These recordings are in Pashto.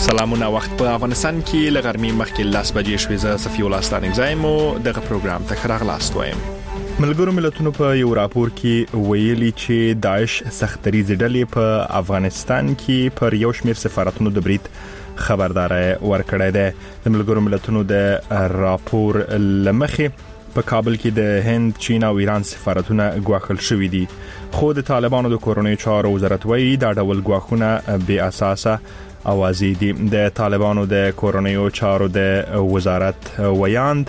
سلامونه. وخت په افغانستان کې لغرمي مخکې 10 بجې شوې. زه صفي الله ستانګ زایم دغه پروګرام ته راغلاست وایم. ملګرو ملتونو په یو راپور کې ویلي چې داعش سختريزي ډلې په افغانستان کې پر یو شمېر سفارتونو د برید خبرداري ورکړې ده. د ملګرو ملتونو د راپور لمخې په کابل کې د هند، چین او ایران سفارتونه ګواښل شوې دي. خو د طالبانو د کورونی چارو وزارت وایي دا ډول ګواښونه بې اساسه اوازې دي. د طالبانو د کورونی چارو د وزارت ویاند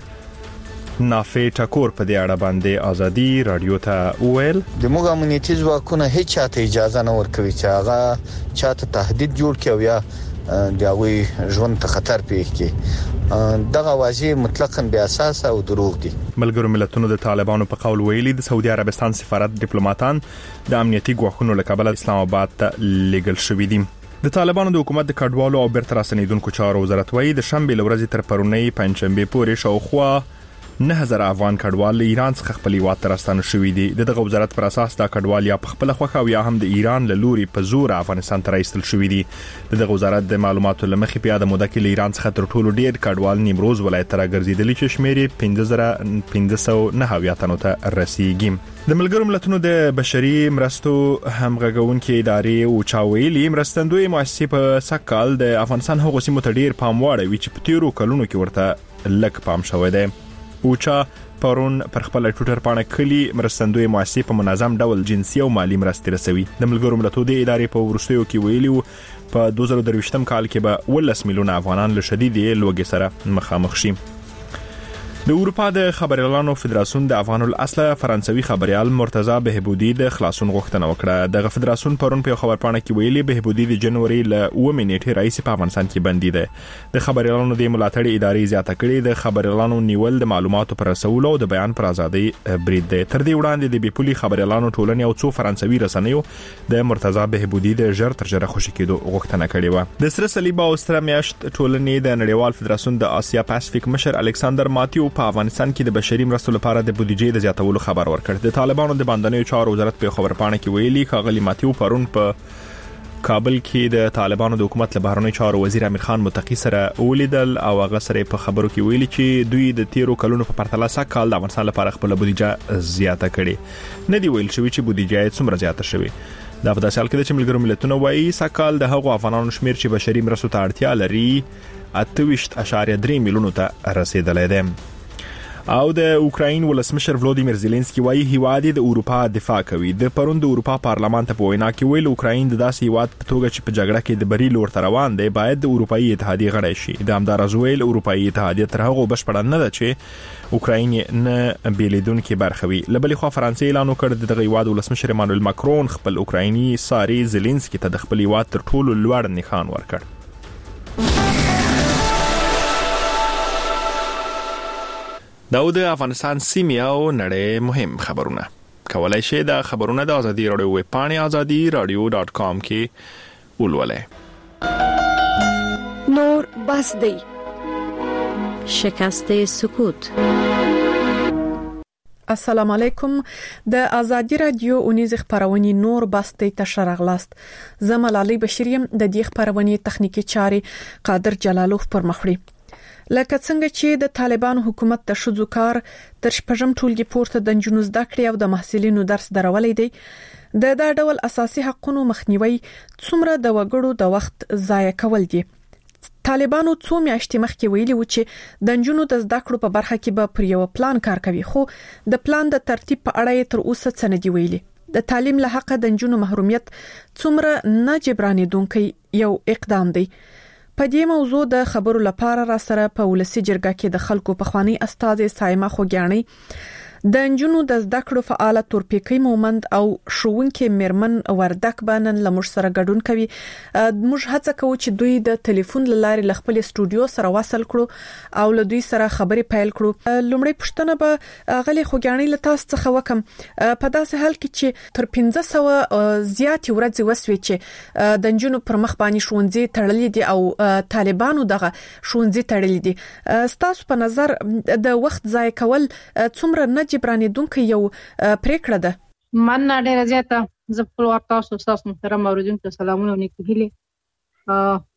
نافع ټکور په دې اړه باندې ازادي رادیو ته ویل د موږ امنیتي ځواکونه هیڅ چاته اجازه نه ورکوي چې هغه چاته تهدید جوړ کړي یا دغوی ژوند ته خطر پیښ کړي. دغه واژې مطلقاً بې اساس او دروغ دي. ملګرو ملتونو د طالبانو په قول ویلي د سعودي عربستان سفارت ډیپلوماټان د امنیتي ګواښونو له کبله اسلام آباد ته لیږل شوي دي. د طالبانو د حکومت د کډوالو او بیرته راستنیدونکو چارو وزارت وایي د شنبه لورځې تر پرونی پنځشنبه پورې شاوخوا 9000 افغان کډوال ایران څخه خپل هیواد ته راستانه شوي دي. دغه وزارت پر اساس دا کډوال یا په خپل خوخه او یا هم د ایران له لوري په زور افغانستان ته راستل شوي دي. دغه وزارت د معلوماتو لمخې په یاد موده کې ایران څخه تر ټولو ډیر کډوال نیمروز ولایت ته راګرځیدلي چې شمېر 5509 تنو ته رسیدي. د ملګرو ملتونو د بشري مرستو همغږونکو ادارې او چاویلي مرستندوی مؤسسې په سکهال د افغانستان هغو سیمو ته ډیر پام واړوي چې په تیرو کلونو کې ورته لک پام شوی دی. اوچا پرون پر خپل ټوټر پاڼه کلی مرستندوی مؤسسې په منظم ډول جنسي او مالی مرستې رسوي. د ملګرو ملتونو د ادارې په ورستیو کې ویلي په 2023 کال کې به 10 میلیونه افغانان له شدید لوږې سره مخامخ شي. د اروپا د خبريالانو فدراسیون د افغان الاصل فرانسوي خبريال مرتضی بهبودی د خلاصون غوښتنه وکړه. د فدراسیون پرون په خبرپاڼه کې ویلي بهبودی د جنوري ل 9 نیټې رئیس په افغانستان کې بندي ده. د خبريالانو د ملاتړ ادارې زیاته کړې د خبريالانو نیول د معلوماتو پر رسولو او د بیان پر ازادي برید ده. تر دې وړاندې د بیپولي خبريالانو ټولنې او څو فرانسوي رسنیو د مرتضی بهبودی د ژر تر ژره خوشی کېدو غوښتنه کړې و. د سره صلیب او ستر میاشت ټولنې د نړیوال فدراسیون د آسیا پاسفیک مشر الکساندر ماتیو په افغانستان کې د بشري مرستو لپاره د بودیجې د زیاتولو خبر ورکړ. د طالبانو د باندنیو چارو وزارت په خبرپاڼه کې ویلي ښاغلي ماتیو پرون په کابل کې د طالبانو د حکومت له بهرنیو چارو وزیر امیر خان متقی سره ولیدل او هغه سره په خبرو کې ویلي چې دوی د تیرو کلونو په پرتله سکهال د افغانستان لپاره خپل بودیجه زیاته کړي. نه دی ویل شوی چې بودیجه څومره زیاته شوی. دا په داسې حال کې چې ملګرو ملتونو وایي سکهال د هغو افغانانو شمیر چې بشري مرستو ته اړتیا لري 28.3 میلیونو ته رسیدلی دی. او د اوکراین ولسمشر ولودیمیر زيلنسکي وايي هیواد د اروپا دفاع کوي. د پروند اروپا پارلمان ته په وینا کې ویل اوکراین د داسې هیواد په توګه چې په جګړه کې د بری لور ته روان دی باید د اروپאי اتحادیه غړی شي. د همدارز ویل اروپאי اتحادیه تر هغه بشپړ نه ده چې اوکراین نه بیلیدونکو برخوي. لبلې خو فرانسې اعلان وکړ د هیواد ولسمشر ایمانوئل ماکرون خپل اوکرایني ساري زيلنسکي ته د خپل هیواد تر ټولو لوړ نښان ورکړ. د افغانستان سیمه او نړۍ مهم خبرونه کولای شئ د خبرونه د ازادي رادیو ویب پاڼې azadiradio.com کې ولولئ. نور بس دی شکست سکوت. السلام علیکم. د ازادي رادیو اونیز خبرونه نور بس دی تشرغلاست. زملالي بشریم د دې خبرونه تخنیکی چاري قادر جلالوف پر مخړي. لکه څنګه چې د طالبانو حکومت د شذو کار تر شپږم ټولګي پورته د جنونو زده کړې او د محصلینو درس درولې دی د دا ډول اساسي حقوقو مخنیوي څومره د وګړو د وخت ضایع کول دي. طالبانو څو میاشتې مخکې ویلي و چې د جنونو د زده کړو په برخه کې به پر یو پلان کار کوي خو د پلان د ترتیب په اړه تر اوسه څه نه دی ویلي. د تعلیم له حق د جنونو محرومیت څومره نه جبرانېدونکي یو اقدام دی. په دې موضوع د خبرو لپاره را سره په ولسی جرګه کې د خلکو په خواني استاد سایمه خوګیانی د انجونو د زده کړو فعال تورپیکی مومند او شوونکې میرمن وردک بانن لمر سره ګډون کوي. موږ هڅه کوو چې دوی د ټلیفون لارې ل خپل استودیو سره وصل کړو او له دوی سره خبرې پیل کړو. لومړی پښتنه به غلي خوګیانی له تاسو څخه وکم په داسې حال کې چې تر 1500 زیات ورځې وسوي چې د انجونو پر مخ باندې شونځي تړلې دي او طالبانو دغه شونځي تړلې دي. ستاسو په نظر د وخت ضایع کول څومره نه جبرانېدونکو یو پریکړه ده؟ من ډېر زیاته زه په وخت تاسو محترم اوریدونکو سلامونه نیکهیله.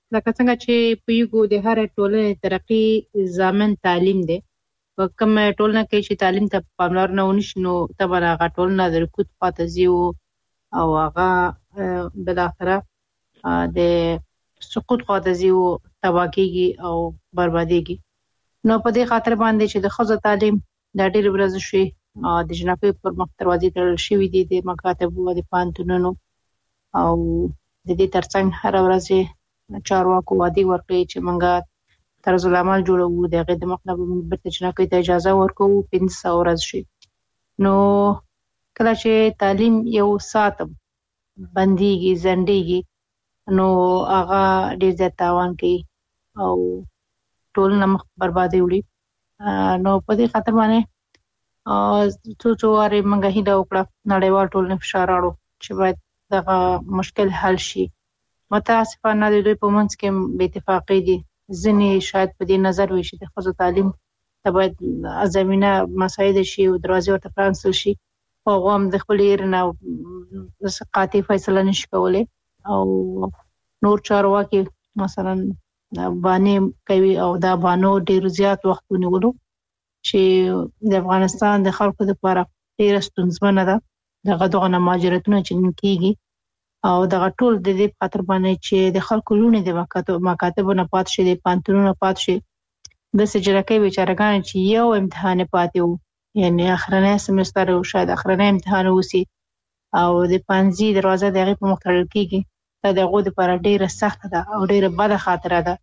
لکه څنګه چې پویګو د هر ټولنې ترقی ضامن تعلیم دی. په کوم ټولنه کې چې تعلیم ته پاملرنه ونشي نو طبعا هغه ټولنه د رکود خواته ځي او هغه بالاخره د سقوط خواته ځي او تباه کېږي او بربادېږي. نو په دې خاطر باندې چې د ښځو تعلیم د ډېرې ورځې شوي د جنکیو پر مخ دروازې تړل شوي دي د مکاتبو د پوهنتونونو او د دې ترڅنګ هره ورځ چارواکو وعدې ورکړي چې موږ طرز العمل جوړو د هغې د مخ نه به موږ بېرته جنکیو ته اجازه ورکوو 500 ورځ شي. نو کله چې تعلیم یو ساعت بندېږي ځنډېږي نو هغه ډېر زیات تاوان کوي او ټولنه مخ بربادي وړي. نو په دې خاطر باندې څو وارې موږ هیله وکړه نړیوال ټولنې فشار راوړو چې باید دغه مشکل حل شي. متاسفانه د دوی په منځ کې بې اتفاقي دي. ځینې شاید په دې نظر وي چې د ښځو تعلیم ته باید زمینه مساعده شي او دروازې ورته پرانیستل شي. هغوی هم د خپلې ایرې نه قاطع فیصله نشي کولی او نور چارواکي مثلا بانې کوي او دا بانو ډېر زیات وخت ونیولو چې د افغانستان د خلکو لپاره ډېره ستونزمنه ده. دغه مهاجرتونه چې کېږي او دغه ټول د دې په خاطر باندې چې د خلکو لوڼې د مکاتبو نه پاتې شي د پوهنتونونو پاتې شي. داسې جنکۍ بیچارهګانې چې یو امتحان پاتې و یعنې اخرنی سمستر او شاید اخرنی امتحان وسي او د پنځي دروازه د هغې په مخ تړل کېږي. دا د هغوی دپاره ډېره سخته ده او ډېره بده خاطره ده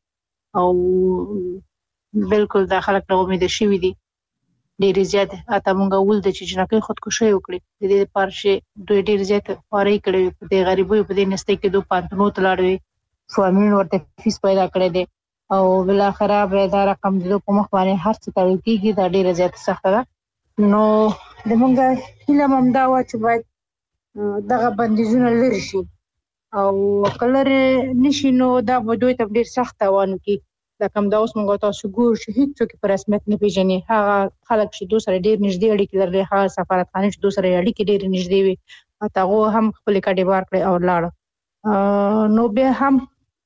او بلکل دا خلک نه امیده شوي دي ډېرې زیاتې. حتی موږ ولده چې جنکۍ خودکشي وکړي د دې لپاره چې دوی ډېر زیات خوارۍ کړې وي په دې غریبیو په دې نستۍ کې دوی پوهنتونونو ته لاړې وي فاملونه ورته فیس پیدا کړی دی او بالاخره به دا رقم د دوی په مخ باندې هر څه تړل کېږي. دا ډېره زیاته سخته ده. نو د موږ هیله هم همدا وه چې باید دغه بندیزونه لرې شي او که لرې نه شي نو دا به دوی ته ډېر سخت تاوان وکړي. لکه همدا اوس موږ تاسو ګورو چې هېڅوک په رسمیت نه پېژني. هغه خلک چې دوی سره ډېر نږدې اړیکې لري هغه سفارتخانې چې دوی سره اړیکې ډېرې نږدې وي حتی هغوی هم خپلې کډې بار کړې او لاړه. نو بیا هم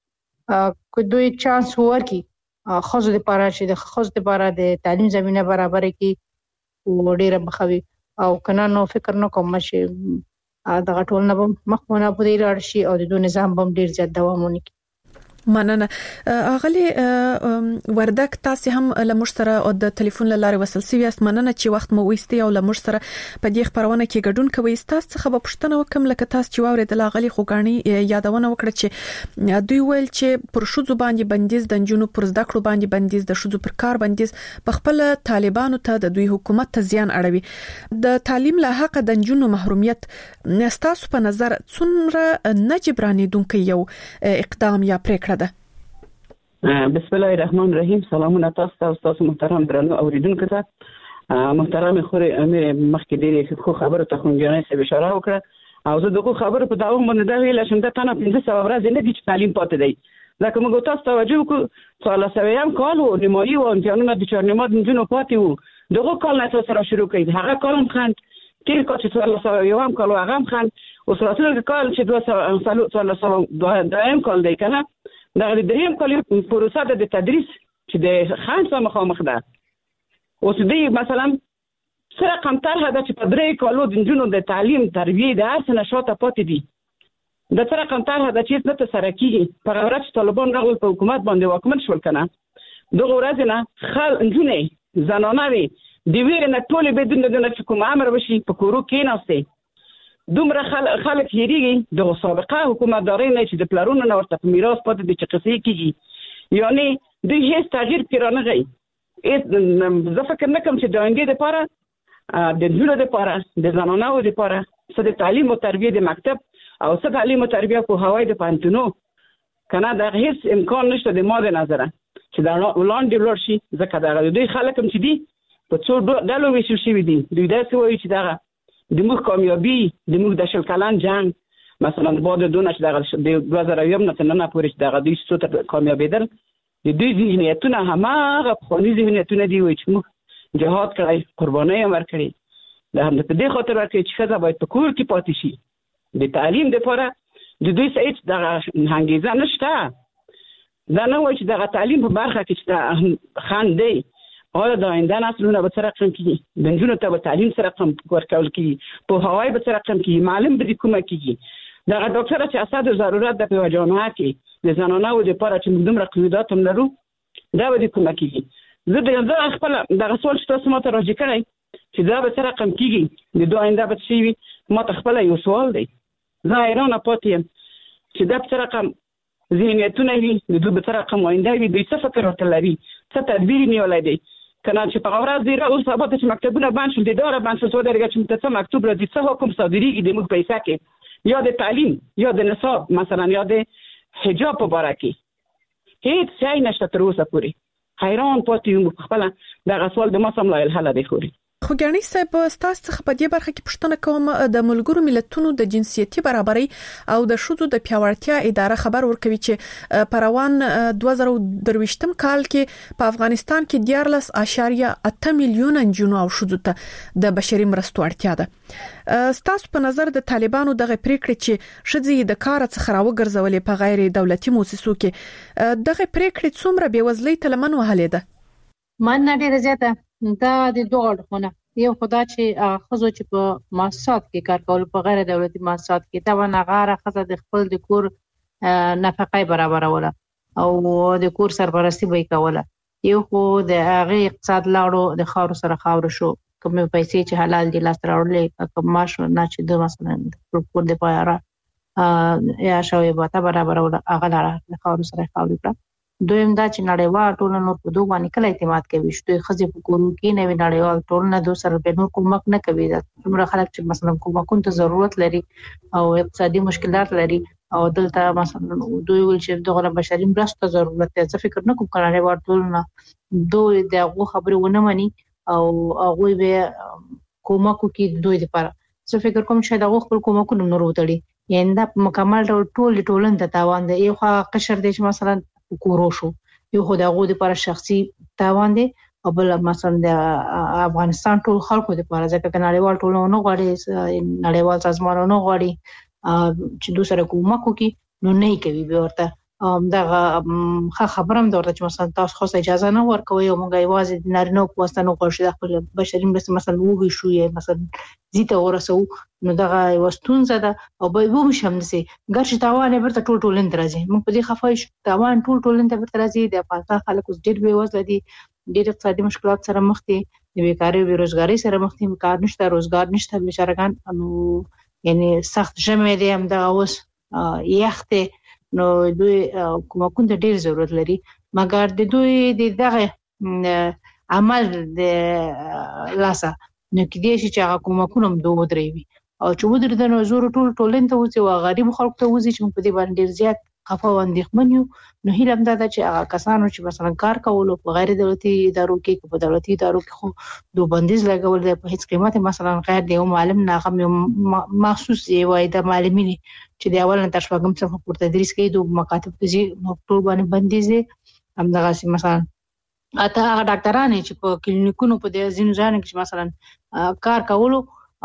که دوی چانس ورکړي ښځو دپاره چې د ښځو دپاره د تعلیم زمینه برابره کړي ډېره به ښه وي او که نه نو فکر نه کوم چې دغه ټولنه به مخ په نابودۍ لاړ شي او د دوی نظام به هم ډېر زیات دوام ونه کړي. مننه. اغلی وردک تاسو هم لمر سره او د ټلیفون لاره وصل سوي است. مننه چې وخت مو وېستي او لمر سره په دې خبرونه کې ګډون کوي. تاسو څخه به پوښتنه وکم لکه تاسو چې واورېدل اغلی خوګانی یادونه وکړه چې دوی ویل چې پر شوزو باندې بندیز د جنونو پر زده کړو باندې بندیز د شوزو پر کار بندیز په خپل طالبانو ته د دوی حکومت ته زیان اړوي. د تعلیم له حق د جنونو محرومیت تاسو په نظر څومره نجبرانیدونکو یو اقدام یا پریکړه ده؟ بسم الله الرحمن الرحیم. سلامونه تاسو ته او تاسو محترم درنو اوریدونکو ته. محترم خوري امیر مخکې ډېرې ښه خبرو ته خونجانۍ صاحب اشاره وکړه او زه دغه خبرو په داوم باندې دا ویل چې دا تنه 500 ورځې نه دي چې تعلیم پاتې دی. لکه موږ تاسو توجه وکړو 1400 کال و نیمایي و امتحانونه د چهارنیمه د نجونو پاتې وو. دغه کال نه تاسو را شروع کړئ. هغه کال هم خند تیر کال چې 1401 کال هغه هم خند او راتلونکي کال چې 1402 کال دی که نه دا د دریم کال پروسه د تدریس چې د خان سره مخامخ ده. اوس دوی مثلا سره رقم طرحه ده چې په 3 کالو د نجونو د تعلیم تربیې د هر څه نه شاته پاتې دي. د سره رقم طرحه ده چې نه ترسره کېږي. په هغه ورځ چې طالبان راغلل په حکومت باندې واکمن شول که نه دغه ورځې نه نجونې زنانه وې د ویرې نه ټولې بدون د نه چې کوم امر وشي په کورو کېناستې. دومره خلک هېرېږي دغه سابقه حکومتدارۍ نه چې د پلرونو نه ورته په میراث پاتې دي چې قصې کېږي. یعنې دوی هېڅ تغییر پرې رانغی. زه فکر نه کوم چې د آینده دپاره د نجونو دپاره د زنانو دپاره څه د تعلیم او تربیې د مکتب او څه تعلیم او تربیه پوهاوی د پوهنتونو که نه دغه هېڅ امکان نشته د ما د نظره چې دا وړاندې ولاړ شي. ځکه دغه دوی خلک هم چې دي په څو ډلو ویشل شوي دي. دوی داسې وایي چې دغه د موږ کامیابي د موږ د 20 کلن جنګ مثلا بعد دونه چې دغه د 2001 نه تر ننه پورې چې دغه دوی څو ته کامیابېدل د دوی ذهنیتونه هماغه پخواني ذهنیتونه دي وایي چې موږ جهاد کړی قربانۍ هم ورکړې. د همدا په دې خاطر ورکړي چې ښځه باید په کور کې پاتې شي. د تعلیم دپاره د دوی څه هېڅ دغه انګېزه نشته. دا نه وایي چې دغه تعلیم په برخه کې چې خان دی او د آینده نسلونه به څه رقم کېږي، د نجونو ته به تعلیم څه رقم ورکول کېږي، پوهاوی به څه رقم کېږي، معلم به د کومه کېږي. دغه ډاکټره چې اساسي ضرورت د په جامعه کې د زنانو لپاره چې موږ دومره قیودات هم لرو دا به د کومه کېږي. زه خپل دغه سوال چې تاسو ماته راجع کړی چې دا به څه رقم کېږي، د دوه آینده به څه وي، ماته خپل یو سوال دی. زه حیرانه پاتې یم چې دا څه رقم ذهنیتونه وي، د دوی به څه رقم آینده وي، دوی څه فکر ورته لري، څه تدبیر نیولی دی. کنه چې په ورځ دی اوس سبا ته چې مکتبونه بند شول، د اداره بند شول، څو درګه چې موږ ته مکتوب راځي، څه حکم صادریږي د موږ پیسې کې، یا د تعلیم یا د نصاب مثلا یا د حجاب په باره کې هیڅ ځای نشته تر اوسه پورې. حیران پاتې یم خپل دغه سوال د ما سم لا الحل دی خوري. خو ګڼي صاحب تاسو څخه په دې برخه کې پوښتنه کوم، د ملګرو ملتونو د جنسيتي برابرۍ او د ښځو د پیاوړتیا اداره خبر ورکوي چې په روان 2023م کال کې په افغانستان کې 14.8 میلیونه نجونو او ښځو ته د بشري مرستو اړتیا ده. ستاسو په نظر د طالبانو دغه پریکړه چې ښځې د کار څخه راوګرځولې په غیر دولتي مؤسسو کې دغه پریکړه څومره بېوزلۍ ته لمن وهلې ده؟ من ډیره زیاته دا د دوه اړخونه، یو خدا چې ښځو چې په مؤسسات کې کار کول په غیر دولتي مؤسسات کې دا ونغاره ښځه د خپل د کور نفقه برابروله او د کور سرپرستی به کوله. یو خو د هغه اقتصاد لاړو د خاور سره خاور شو، کوم پیسې چې حلال دي لاس راوړلې، کوم معاش نه چې د مثلا د کور د پایره یا شوی به تا برابروله هغه لاړه د خاور سره خاور کړه. دویم دا چې نړیوال ټولنه په دوه باندې کله اعتماد کوي چې خځې په کورو کې نه وي، نړیوال ټولنه دوه سره به نور کومک نه کوي. دا څومره خلک چې مثلا کومکون ته ضرورت لري او اقتصادي مشکلات لري او دلته مثلا دوی ول چې دغه بشري مرسته ضرورت دی، څه فکر نه کوم نړیوال ټولنه دوی دغه خبره ونه مني او هغه به کومکو کې دوی لپاره څه فکر کوم چې دغه خپل کومکونه نور وتړي، یعنی دا مکمل ټولنه ته تاوان دی. یو قشر دی چې مثلا کورو شو، یو خو دغه د لپاره شخصي تاوان دی او بل مثلا د افغانستان ټول خلکو لپاره، ځکه نړیوال ټولنه نه غواړي، نړیوال سازمانونه نه غواړي چې دوی سره کومک وکړي، نو نه کوي به ورته. دغه خبرم درته چې مثلا تاسو خو اجازه نه ورکوي او موږ یوازې د نارینه په واسطه نه غواړو د خپل بشري مرستې مثلا وګړي شو یا مثلا زیته ورسو، نو دغه وستونزه ده او به وو مشم نسي ګرځي تاوان ورته ټول درځي. موږ په دې خفای شو تاوان ټول ورته راځي. د افغانستان خلک اوس ډېر بېوزله دي، ډېر اقتصادي مشکلات سره مخ دي، د بیکاری او بیروزګاری سره مخ دي، کار نشته، روزګار نشته، بیچارهګان نو یعنی سخت ژمه دي هم دغه اوس یخته، نو دوی کومکون ته ډیر ضرورت لري، مګر د دوی د دغه عمل د لاسه نو کې دي چې هغه کومکونه هم دوه درېوي او چې ودرې د نزور ټولن ته وځي او غریب خلک ته وځي چې په دې باندې ډیر زیات خفه و اندېښمن یو. نو هیله هم ده چې هغه کسانو چې مثلا کار کول په غیر دولتي ادارو کې، په دولتي ادارو کې خو دوه بندیز لګول دی په هیڅ قیمت، مثلا غیر دی معلم ناغم مخصوص یوای د معلمین چې د اول نه تر شپږم صفحه پورته تدریس کوي، دوه مکاتب ته ټول باندې بندیز دی. همدغه مثلا اته هغه ډاکټران چې په کلینیکونو په دې ځینو ځای کې مثلا کار کولو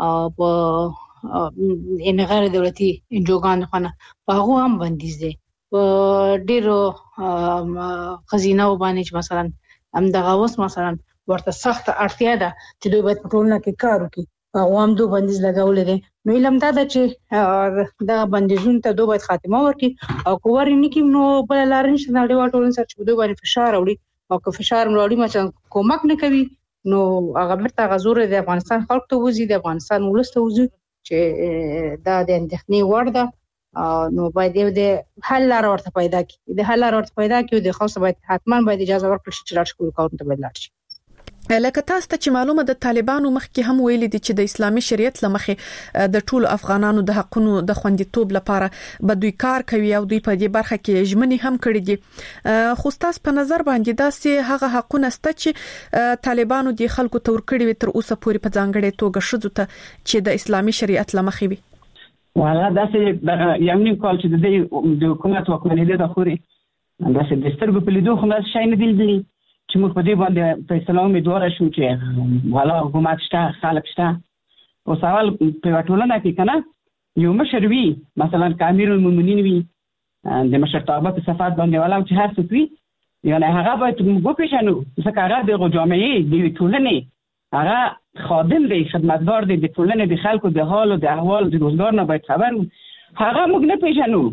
په ان غیر دولتي انجوګان خونه په هغه هم بندیز دی. په ډیرو خزینه باندې چې مثلا همدغه اوس مثلا ورته سخت اړتیا ده چې دوی باید په ټولنه کې کار وکړي، هغه هم دوه بندیز لګولې دي. نو علم دا ده چې دا بندیزونه ته دوی باید خاتمه ورکړي او کوور نه کې نو بل لار نشته نړیوال ټولنه سره چې دوی باندې فشار راوړي او که فشار راوړي مثلا کومک نه کوي نو هغه برته غزور د افغانستان خلک ته وځي، د افغانستان ولست وځي چې دا د اندېښنې وړ ده. نو باید یو د حل لار ورته پیدا کړي، د حل لار ورته پیدا کړي، د خاصه باید حتما باید اجازه ورکړي چې لاړ شي کارونه ته بدل شي. لکه تاسو ته چې معلومه د طالبانو مخکې هم ویل دي چې د اسلامي شریعت لمخې د ټولو افغانانو د حقونو د خوندیتوب لپاره به دوی کار کوي او دوی په دې برخه کې ژمنې هم کړې دي. خو تاسو په نظر باندې داسې هغه حقونه ست چې طالبانو د خلکو تور کړی تر اوسه پورې په ځانګړې توګه شذو ته چې د اسلامي شریعت لمخې وي؟ والا داسې یمنی کال چې د حکومت وکړلې د خوري داسې د سترګو په لیدو خو نه شي نه دي چې موږ په دې باندې فیصله امیدواره شو چې والا حکومت شته، خلک شته. او سوال په ټولنه کې کنه یو مشر وي مثلا امیر المؤمنین وي د مشرتابه په صفات باندې ولاو چې هر څه وي یعنی هغه باید موږ پیژنو ځکه هغه د جامعې د ټولنې هغه خادم دی خدمتګار دی د ټولنې د خلکو د حال او د احوال د روزګار نه باید خبر هغه موږ نه پیژنو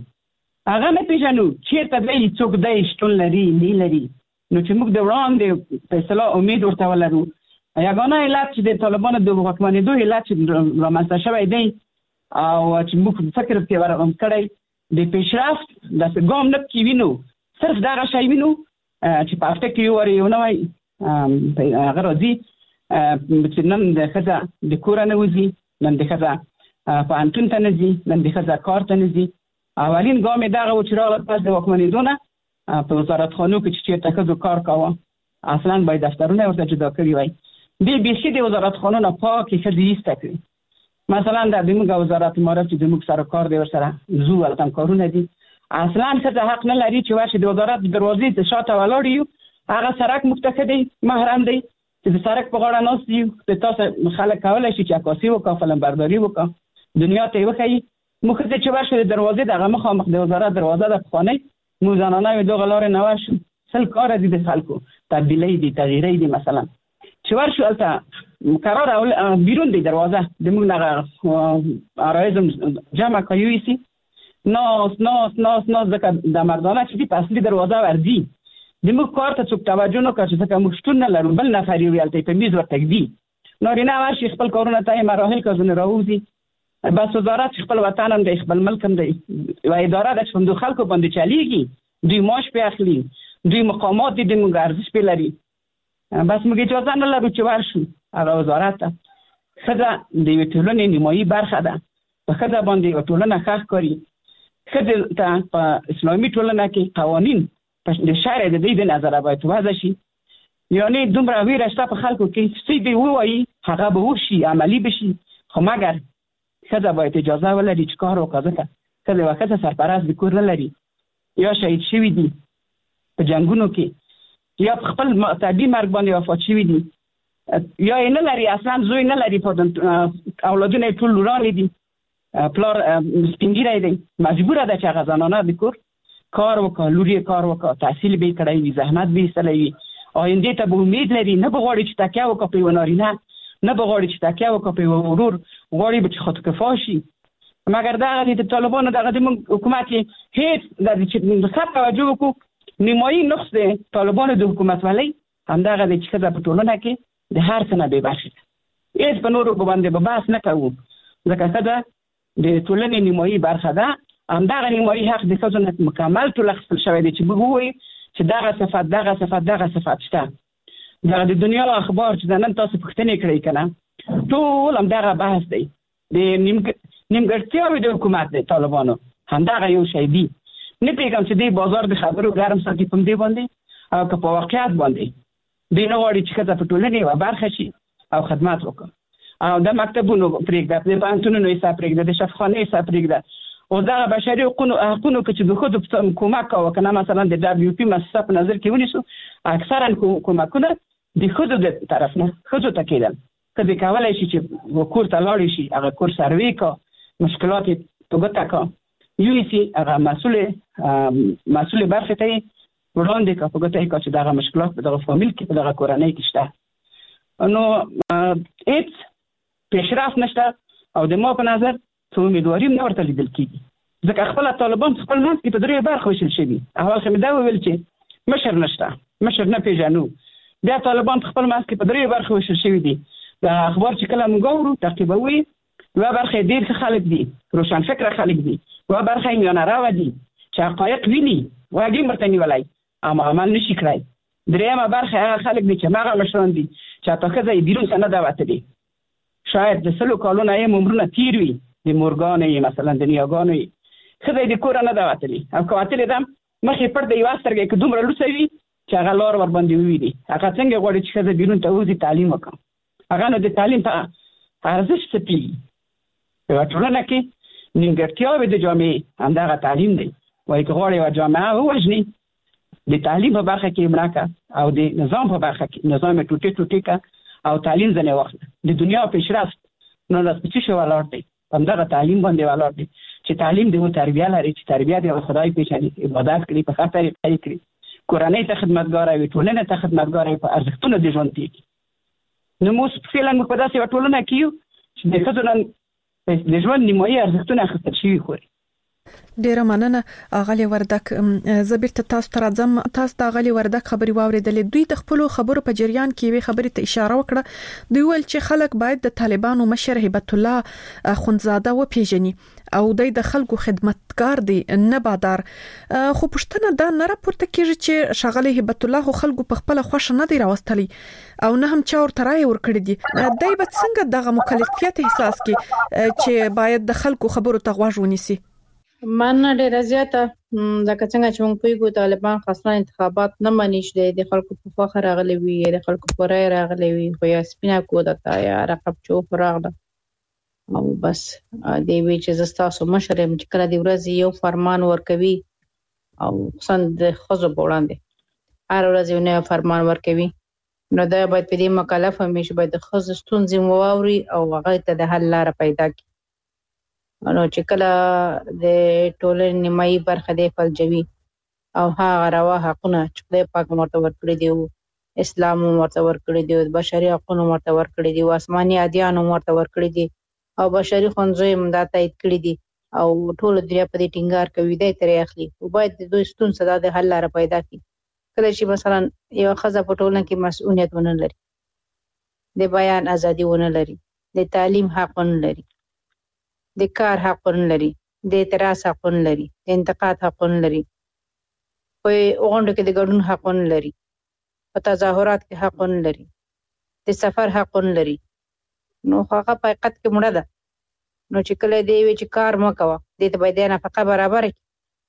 چیرته دی څوک دی شتون لري نه لري نو چې موږ د وړاندې په اصطلاح امید ورته ولرو یګانه علت چې د طالبانو د حکومتېدو علت چې رامنځته شوی دی او چې موږ فکر کې ورغم کړی د پیشرفت د ګام نه کې وینو صرف دا شی وینو چې په هفته کې یو نوی هغه راځي چې نن د ښځه د کور نه وځي نن د ښځه پوهنتون ته نه ځي نن د ښځه کار ته نه ځي اولین ګام یې دغه و چې راغله پس د واکمنېدو نه په وزارتخانو کې چې چېرته ښځو کار کوه اصلا باید دفترونه ورته جدا کړي وای دې بیخي د وزارتخانو نه پاکې ښځې ایسته کړي مثلا د زموږ وزارت امارت چې زموږ سره کار دی ورسره زو هلته کارونه دي اصلا ښځه حق نه لري چې ورشي د وزارت دروازې ته شاته ولاړ یو هغه سړک مفتخ دی محرم دی چې د سړک په غاړه ناست یو د تاسو خلک کولی شي چې عکاسي وکړه فلمبرداري وکړه دنیا ته یې وښیي موږ ښځې چې ورشو د دروازې دغه مخامخ د وزارت دروازه ده پخوانۍ موږ زنانه یې دغه لارې نه ورشو 100 کاره دي د خلکو تبدیلۍ دي تغییرۍ دي مثلا چې ورشو هلته قرار بیرون دی دروازه د موږ دغه عرایزم جمع که یویسي ناس ځکه د مردانه چې دي په اصلي دروازه ورځي د موږ کار ته څوک توجه نه کړه چې ځکه موږ شتون نه لرو بل نفر یې وي هلته په میز ورته ږدي نارینه ورشي خپل کارونه ته یې مراحل کارونه راوځي بس وزارت خپل وطن هم دی خپل ملک هم دی یوه اداره ده چې په خلکو باندې چلیږي دوی معاش پې اخلي دوی مقامات دي د موږ ارزش پې لري بس موږ اجازه نه لرو چې ورشو هغه وزارت ته ښځه د یوې ټولنې نیمایي برخه ده په ښځه باندې یوه ټولنه ښه ښکاري ښځې ته په اسلامي ټولنه کې قوانین د شرع د دوی د نظره باید وضع شي یعنې دومره ویره شته په خلکو کې څه دې ووایي هغه به وشي عملي به شي خو مګر ښځه باید اجازه ولري چې کار وکړه ځکه ښځه یوه ښځه سرپرست د کور نه لري یا شهید شوي دي په جنګونو کې یا په خپل طبیعي مرګ باندې وفات شوي دي یا یې نه لري اصلا زوی نه لري اولادونه یې ټول لورانې دي پلار سپین ږیری دی مجبوره ده چې هغه زنانه د کور کار وکړه لور یې کار وکړه تحصیل به یې کړی وي زحمت به یې ایستلی وي آیندې ته به امید لري نه به غواړي چې تکیه وکړه په یوه نارینه نه به غواړي چې تکیه وکړه په یوه ورور غواړي به چې خودکفا شي مګر دغه د طالبانو دغه زموږ حکومت یې هېڅ چې ښه توجه وکړو نیمایي نقص د طالبانو د حکومت ولۍ همدغه دی چې ښځه په ټولنه کې د هر څه نه بې برخې ده هېڅ په نورو باندې به بحث نه کوو ځکه ښځه د ټولنې نیمایي برخه ده همدغه نیمایي حق د ښځو نه مکمل ټول اخیستل شوی دی چې موږ ووایو چې دغه صفت شته دغه د دنیا اخبار چې نن تاسو پوښتنې کړئ که نه ټول همدغه بحث دی د نیمګړتیاوې د حکومت دی طالبانو همدغه یو شی دی نه پوهېږم چې دی بازار د خبرو ګرم ساتي په همدې باندې او که په واقعیت باندې دوی نه غواړي چې ښځه په ټولنې یوه برخه شي او خدمت وکړي او د مکتبونو پرېږده د پوهنتونونو حساب پرېږده د شفاخانې حساب پرېږده او دغه بشري حقونو که چې د ښځو کومک کوه که نه مثلا د WP مؤسسه په نظر کې ونیسو اکثرا کومکونه د ښځو د طرف نه ښځو ته کېدل ښځې کولی شي چې کور ته لاړې شي هغه کور سروې که مشکلات یې په ګوته که یوسي هغه مسؤلې برخې ته یې وړاندې که په ګوته یې که چې دغه مشکلات په دغه فامیل کې په دغه کورنۍ کې شته نو هېڅ پیشرفت نشته او د ما په نظر څه امیدواري نه ورته لیدل کېږي ځکه خپله طالبان خپل منځ کې په دریو برخو ویشل شوي اول خو مې دا وویل چې مشر نشته مشر نه پېژنو بیا طالبان په خپل منځ کې په دریو برخو ویشل شوي دي د اخبار چې کله موږ اورو تعقیبوو یوه برخه یې ډېر ښه خلک دي روشنفکره خلک دي یوه برخه یې میانه روه دي چې حقایق ویني غوږ یې ورته نیولی اما عمل نشي کړی درېیمه برخه هغه خلک دي چې هماغه مشران دي چې حتی ښځه یې بیرون ته نه ده وتلې شاید د 100 کالونه یې عمرونه تیر وي د مورګانو یې مثلا د نیاګانو یې ښځه یې د کوره نه ده وتلې او که وتلې ده مخ یې پټ د یوه سترګه که دومره لوڅه وي چې هغه لار ورباندې وویني هغه څنګه غواړي چې ښځه بیرون ته وځي تعلیم وکړي هغه نو د تعلیم په ارزښت څه پوهېږي په یوه ټولنه کې نیمګړتیاوې د جامعې همدغه تعلیم دی وایي که غواړي یوه جامعه ووژني د تعلیم په برخه کې مړه کړه او د نظام په برخه کې نظام یې ټوټې کړه او تعلیم ځنې واخله د دنیا پیشرفت نو د څه شی ولاړ دی همدغه تعلیم باندې ولاړ دی چې تعلیم دی او تربیه لري، چې تربیه دی او خدای پیژني، عبادت کړي، په خاطر یې کړي، کورنۍ ته خدمتګار وي، ټولنې ته خدمتګار وي، په ارزښتونو د ژوند کې. نو موږ فعلا په داسې یوه ټولنه کې یو چې د ښځو نن د ژوند نیمایي ارزښتونه اخیستل شوي خوري. ډیره مننه اغلی وردک. زه بیرته تاسو ته راځم. تاسو د اغلی وردک خبري واوریدلې. دوی د خپل خبرو په جریان کې وی خبرې ته اشاره وکړه. دوی ول چې خلک باید د طالبانو مشر هبت الله خونزاده و پیژني او د خلکو خدمتګار دی نه بادار. خو پښتنه دا نه راپورته کیږي چې شغله هبت الله خلکو په خپل خوښ نه دی راوستلی او نه هم چا ورته راي ورکړي دي. دای به څنګه دغه مکلفیت احساس کی چې باید د خلکو خبرو ته غوږ ونیسي؟ من ډیره زیاته لکه څنګه چې موږ پوهیږو طالبان خاصه انتخابات نه مني چې د خلکو په خوښه راغلي وي، د خلکو په رای راغلي وي، خو یا سپینه کوده تا یا رقب چوپ راغله او بس دی وی چې زستاسو مشر يم چې کله دی ورځ یو فرمان ورکوي او څنګه د خزو بوړاندې هر ورځ یو نه فرمان ورکوي، نو دا باید په دې مکلف هم شي، باید د خزو ستونزې واوري او هغه ته د حل لار پیدا کړي. نو چې کله د ټولنې نیمایي برخه دی فلجوي او هغه روا حقونه چې خدای پاک ورته ورکړي دي، اسلام ورته ورکړي دي، بشري حقونه ورته ورکړي دي، آسماني ادیان ورته ورکړي دي او بشري ښوونځي هم دا تایید کړي دي او ټول دنیا په دې ټینګار کوي دی ترې اخلي. او باید د دوی ستونزه د حل لاره پیدا کړي. کله چې مثلا یو ښځه په ټولنه کې مسؤلیت ونه لري، د بیان ازادي ونه لري، د تعلیم حق ونه لري، د کار حق لري، د اعتراض حق لري، د انتقاد حق لري، په غونډو کې د ګډون حق لري، په تظاهرات کې حق لري، د سفر حق لري، نو هغه په حقیقت کې مړه ده. نو چې کله دی وی چې کار مکوه، د ته باید نفقه برابر کړي،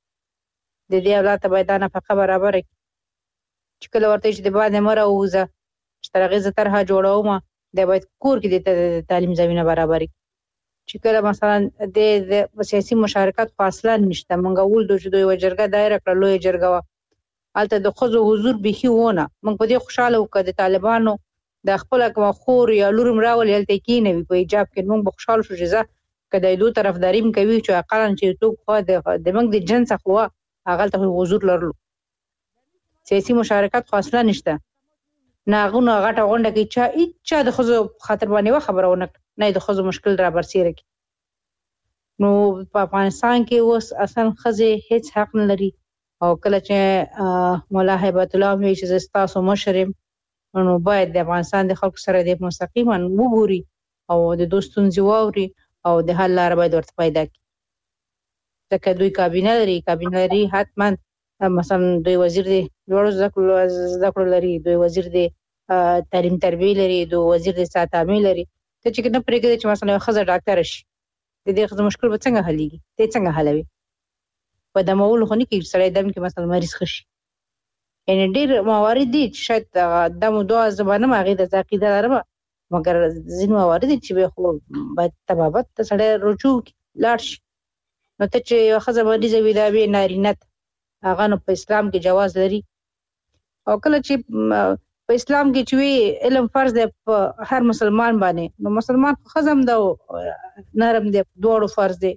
د دې اولاد ته باید نفقه برابر کړي. چې کله ورته چې د باندې مره ووزه چې ترغه زه طرحه جوړوم، د باید کور کې د تعلیم زمينه برابر کړي. چې کله مثلا د سیاسي مشارکت فاصله نشته، مونږ ول دوی دوی وجرګه دایره کړه، لوی جرګه وا الته د خزو حضور بيخي ونه. مونږ په دې خوشاله وکړه د طالبانو د خپل کوم خور یا لور مراول یلته کې نه وي په حجاب کې. مونږ خوشاله شو چې کله دوی طرفداري کوي چې اقلا چې تو خو د موږ د جنس خو هغه ته حضور لرلو. سیاسي مشارکت فاصله نشته، ناغونه غټه غونډه کې چا د خزو خاطر باندې خبرونه نه د خزو مشکل را برسیره کی. نو په افغانستان کې اوس اصلا خزه هیڅ حق نه لري او کله چې مولا هیبت الله وی چې زستاسو مشرم، نو باید د افغانستان د خلکو سره د مستقیما وګوري او د دوستون زیواوري او د حل لار باید ورته پیدا کړي. ځکه دوی کابینه لري حتما، مثلا دوی وزیر دی لوړو زده کړو لري، دوی وزیر دی تعلیم تربیه لري، دوی وزیر دی سات عامل لري. ته چې نه پرېږدي چې مثلا خزه ډاکټر شي، د دې خزه مشکل به څنګه حلېږي؟ ته څنګه حلوي؟ په دمول خو نه کې سړی دم کې مثلا مریض خشي. یعنی ډېر موارد دي چې شاید د موضوع زمانه ماغې د عقیده لرم، مګر ځینې موارد دي چې به خو باید تبابت ته سړی رجوع لاړ شي. نو ته چې یو خزه مریضه وي دا به نارینت هغه نو په اسلام کې جواز لري. او کله چې په اسلام کې چې علم فرض دی په هر مسلمان باندې، نو مسلمان خزم دا نرم دی، دوړو فرض دی.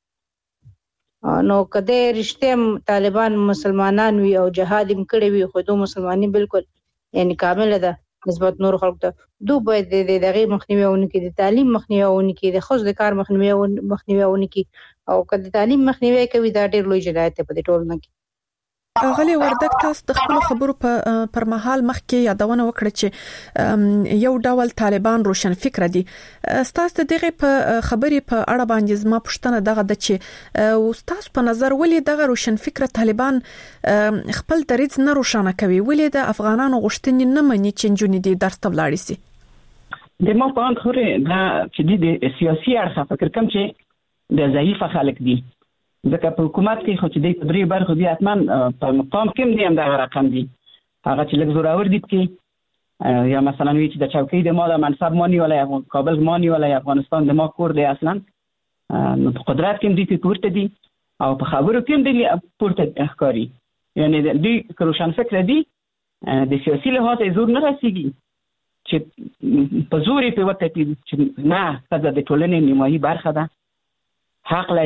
نو کده رښتیا طالبان مسلمانان وي او جهاد هم کړی وي، خو دوی مسلمانۍ بالکل یعنی کامل ده نسبت نور خلکو ته. دوی باید د دغه مخنیوي ونکړي، د تعلیم مخنیوي ونکړي، د خزو د کار مخنیوي ونکړي. او کله تعلیم مخنیوي کوي دا ډېر لوی جنایت دی په دې ټولنه کې. غلي وردک تاسو د خپل خبرو پر مهال مخکې یادونه وکړه چې یو ډول طالبان روشن فکر دي. تاسو دغه په خبرې په اړه باندې زما پوښتنه دغه د چې تاسو په نظر ولې دغه روشن فکر طالبان خپل دریځ نه روښانه کوي؟ ولې د افغانانو غوښتنې نه مني چې جنونې دي درس ته ولاړ شي؟ د ما په اند خو دا چې د سیاسي اړخ فکر کوم چې د ضعیف خلک دي، ځکه په حکومت کې خو چې د درې برخو دي حتما په مقام کې دي هم دا رقم دي، هغه چې لږ زورور دي کې یا مثلا وی چې د چوکۍ د ما د منصب مانی ولا کابل مانی ولا افغانستان د ما کور دی اصلا، نو په قدرت کې دي چې پورته دي او په خبرو کې دي پورته ښکاری. یعنی دوی روشن فکر دي، د سیاسي لحاظ زور نه رسیږي چې په زور په وخت کې چې نه خدای د ټولنې نیمایي برخه ده، حق لري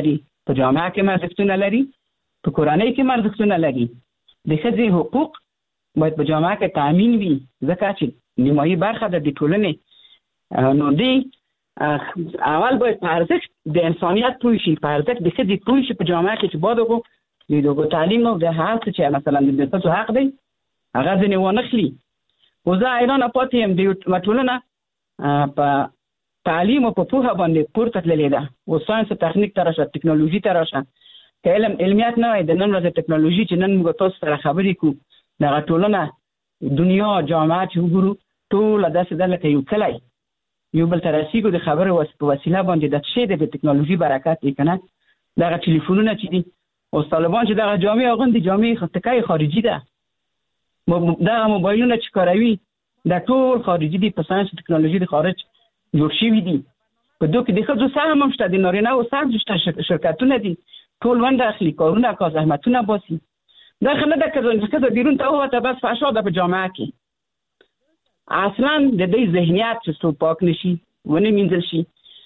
په جامعه کې ارزښتونه لري، په کورنۍ کې ارزښتونه لري. د ښځې حقوق باید په جامعه کې تامین وي، ځکه چې نیمایي برخه د ټولنې. نو دی اول باید په ارزښت د انسانیت پوه شي، په ارزښت د ښځې پوه شي په جامعه کې چې باید د تعلیم او د هر څه چې مثلا د ښځو حق دی هغه ځینې ونه خلي. خو زه حیرانه پاتې یم د ټولنه په تعلیم او په پوهه باندې پورته تللې ده. او ساينس او تخنیک ته راشه، ټکنالوژي ته راشه، که علمیت نه وای د نن ورځې ټکنالوژي چې نن موږ تاسو سره خبرې کوو، دغه ټولنه دنیا جامعه چې وګورو ټوله داسې ده لکه یو کلی یو بل ته رسېږو د خبرو په وسیله باندې. د څه د ټکنالوژي برکت دی که نه؟ دغه ټلیفونونه چې دي او طالبان چې دغه جامې اغوندي، جامې ټکای خارجي ده. دغه موبایلونه چې کاروي د ټول خارجي دي، په ساينس او ټکنالوژي د خارج جوړ شوي دي. په دوی کې د ښځو سهم هم شته، د نارینه‌و سهم شته، شرکتونه دي، ټول ونډه اخلي، کارونه کار زحمتونه باسي. دا نه ده که ښځه بیرون ته ووته بس فحشا ده په جامعه کې. اصلا د دوی ذهنیت چې څوک پاک نشي ونه مینځل شي،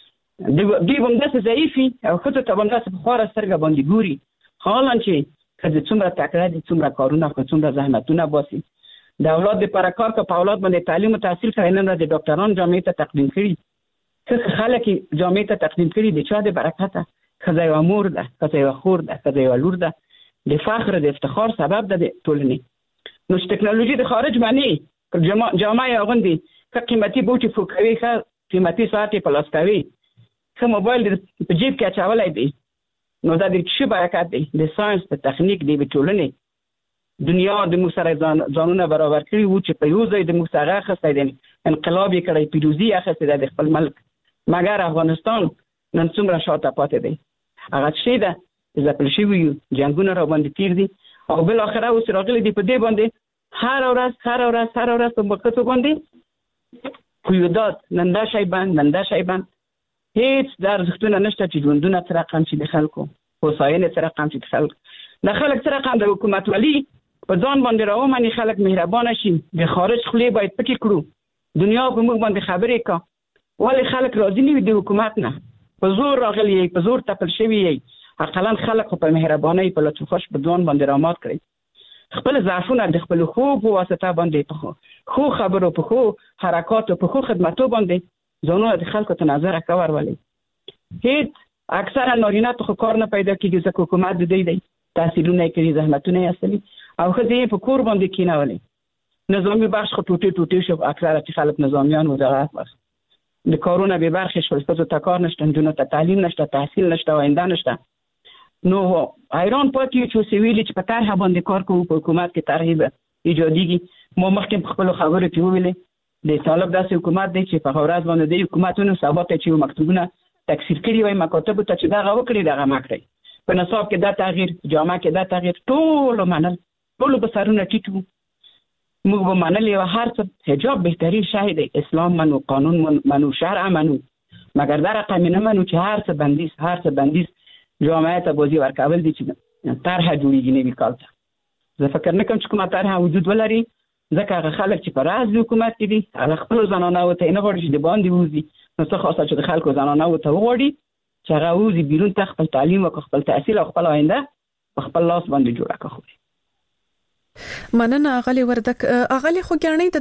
دوی به همداسې ضعیف وي او ښځو ته به همداسې په خواره سترګه باندې ګوري، حالا چې ښځې څومره تکړه دي، څومره کارونه کوي، څومره زحمتونه باسي. د اولاد لپاره کار که په اولاد باندې تعلیم او تحصیل کوي، نن ورځ د ډاکټران جامعې ته تقدیم کړي، ښه خلک جامعې ته تقدیم کړي، د چا د برکته؟ ښځه یوه مور ده، ښځه یوه خور ده، ښځه یوه لور ده، د فخر د افتخار سبب ده د ټولنې. نو چې ټکنالوژي د خارج باندې جامعه یې اغوندي، ښه قیمتي بوټ یې پوکوي، ښه قیمتي ساعت یې په لاس کوي، ښه موبایل په جیب کې اچولی دی، نو دا د څه برکت دی؟ د ساينس د تخنیک دی د ټولنې. دنیا د موږ سره ځانونه برابر کړي وو چې په یو ځای د موږ سره اخیستی دی، انقلاب یې کړی، پیروزي اخیستې ده د خپل ملک. مګر افغانستان نن څومره شاته پاتې دی. هغه څه ده چې ځپل شوي یو، جنګونه را باندې تیر دي او بالاخره اوس راغلي دي په دې باندې هر ورځ په مقصد باندې قیودات، نن دا شی بند، نن دا شی بند. هیڅ د ارزښتونه نشته چې ژوندونه څه رقم شي د خلکو، هوساینې څه رقم شي د خلکو. د خلک څه رقم د حکومتولي په ځان باندې راومني، خلک مهربانه شي، د خارج خولې باید پکې کړو، دنیا په موږ باندې خبرې کا. ولې خلک راضي نه وي د حکومت نه؟ په زور راغلي یې، په زور تپل شوي یې. اقلا خلک په مهربانۍ په لطف خوش په ځان باندې رامات کړئ. خپل ضعفونه د خپل خو په واسطه باندې په خو خبرو، په خو حرکاتو، په خو خدماتو باندې ځانونه د خلکو ته نظر کور ولې. هیڅ اکثره نارینه ته کار نه پیدا کیږي ځکه حکومت د دی تحصیلونه یې کړي، زحمتونه یې اصلي او ښځې په کور باندې کینولې. نظامي بخش خو ټوټې شو، اکثره چې خلک نظامیان و دغه د کارونه به برخې شول، ښځو ته کار نشته، نجونو ته تعلیم نشته، تحصیل نشته، آینده نشته. نو حیران پاتې چې ویلي چې په طرحه باندې کار کوو، په حکومت کې طرحې ایجادېږي. ما مخکې په خپلو خبرو کې وویلې د طالب داسې حکومت دی چې په ورځ باندې د حکومتونو سبا ته چې مکتوبونه تکثیر کړي وای مکاتبو ته چې دغه وکړي، دغه مکړي په نصاب کې دا تغییر، جامعه کې دا تغییر، ټول منل، ټول به سرونه ټیټ وو. موږ به منل یو هر څه، حجاب بهترین شی دی، اسلام منو، قانون منو، شرع منو، مګر دا رقم نه منو چې هر څه بندیز جامعه ته بازی ورکول دي چې طرحه جوړیږي نوي کال ته. زه فکر نه کوم چې کومه طرحه وجود ولري، ځکه هغه خلک چې په راز د حکومت کې دي هغه خپلو زنانهو ته نه غواړي چې د باندې ووځي. نو څه خاصه چې د خلکو زنانهو ته وغواړي چې هغه ووځي بیرون ته، خپل تعلیم وکړي، خپل تحصیل او خپل آینده په خپل لاس باندې جوړه کړي. مننه اغلی وردک. اغلی خو ګڼي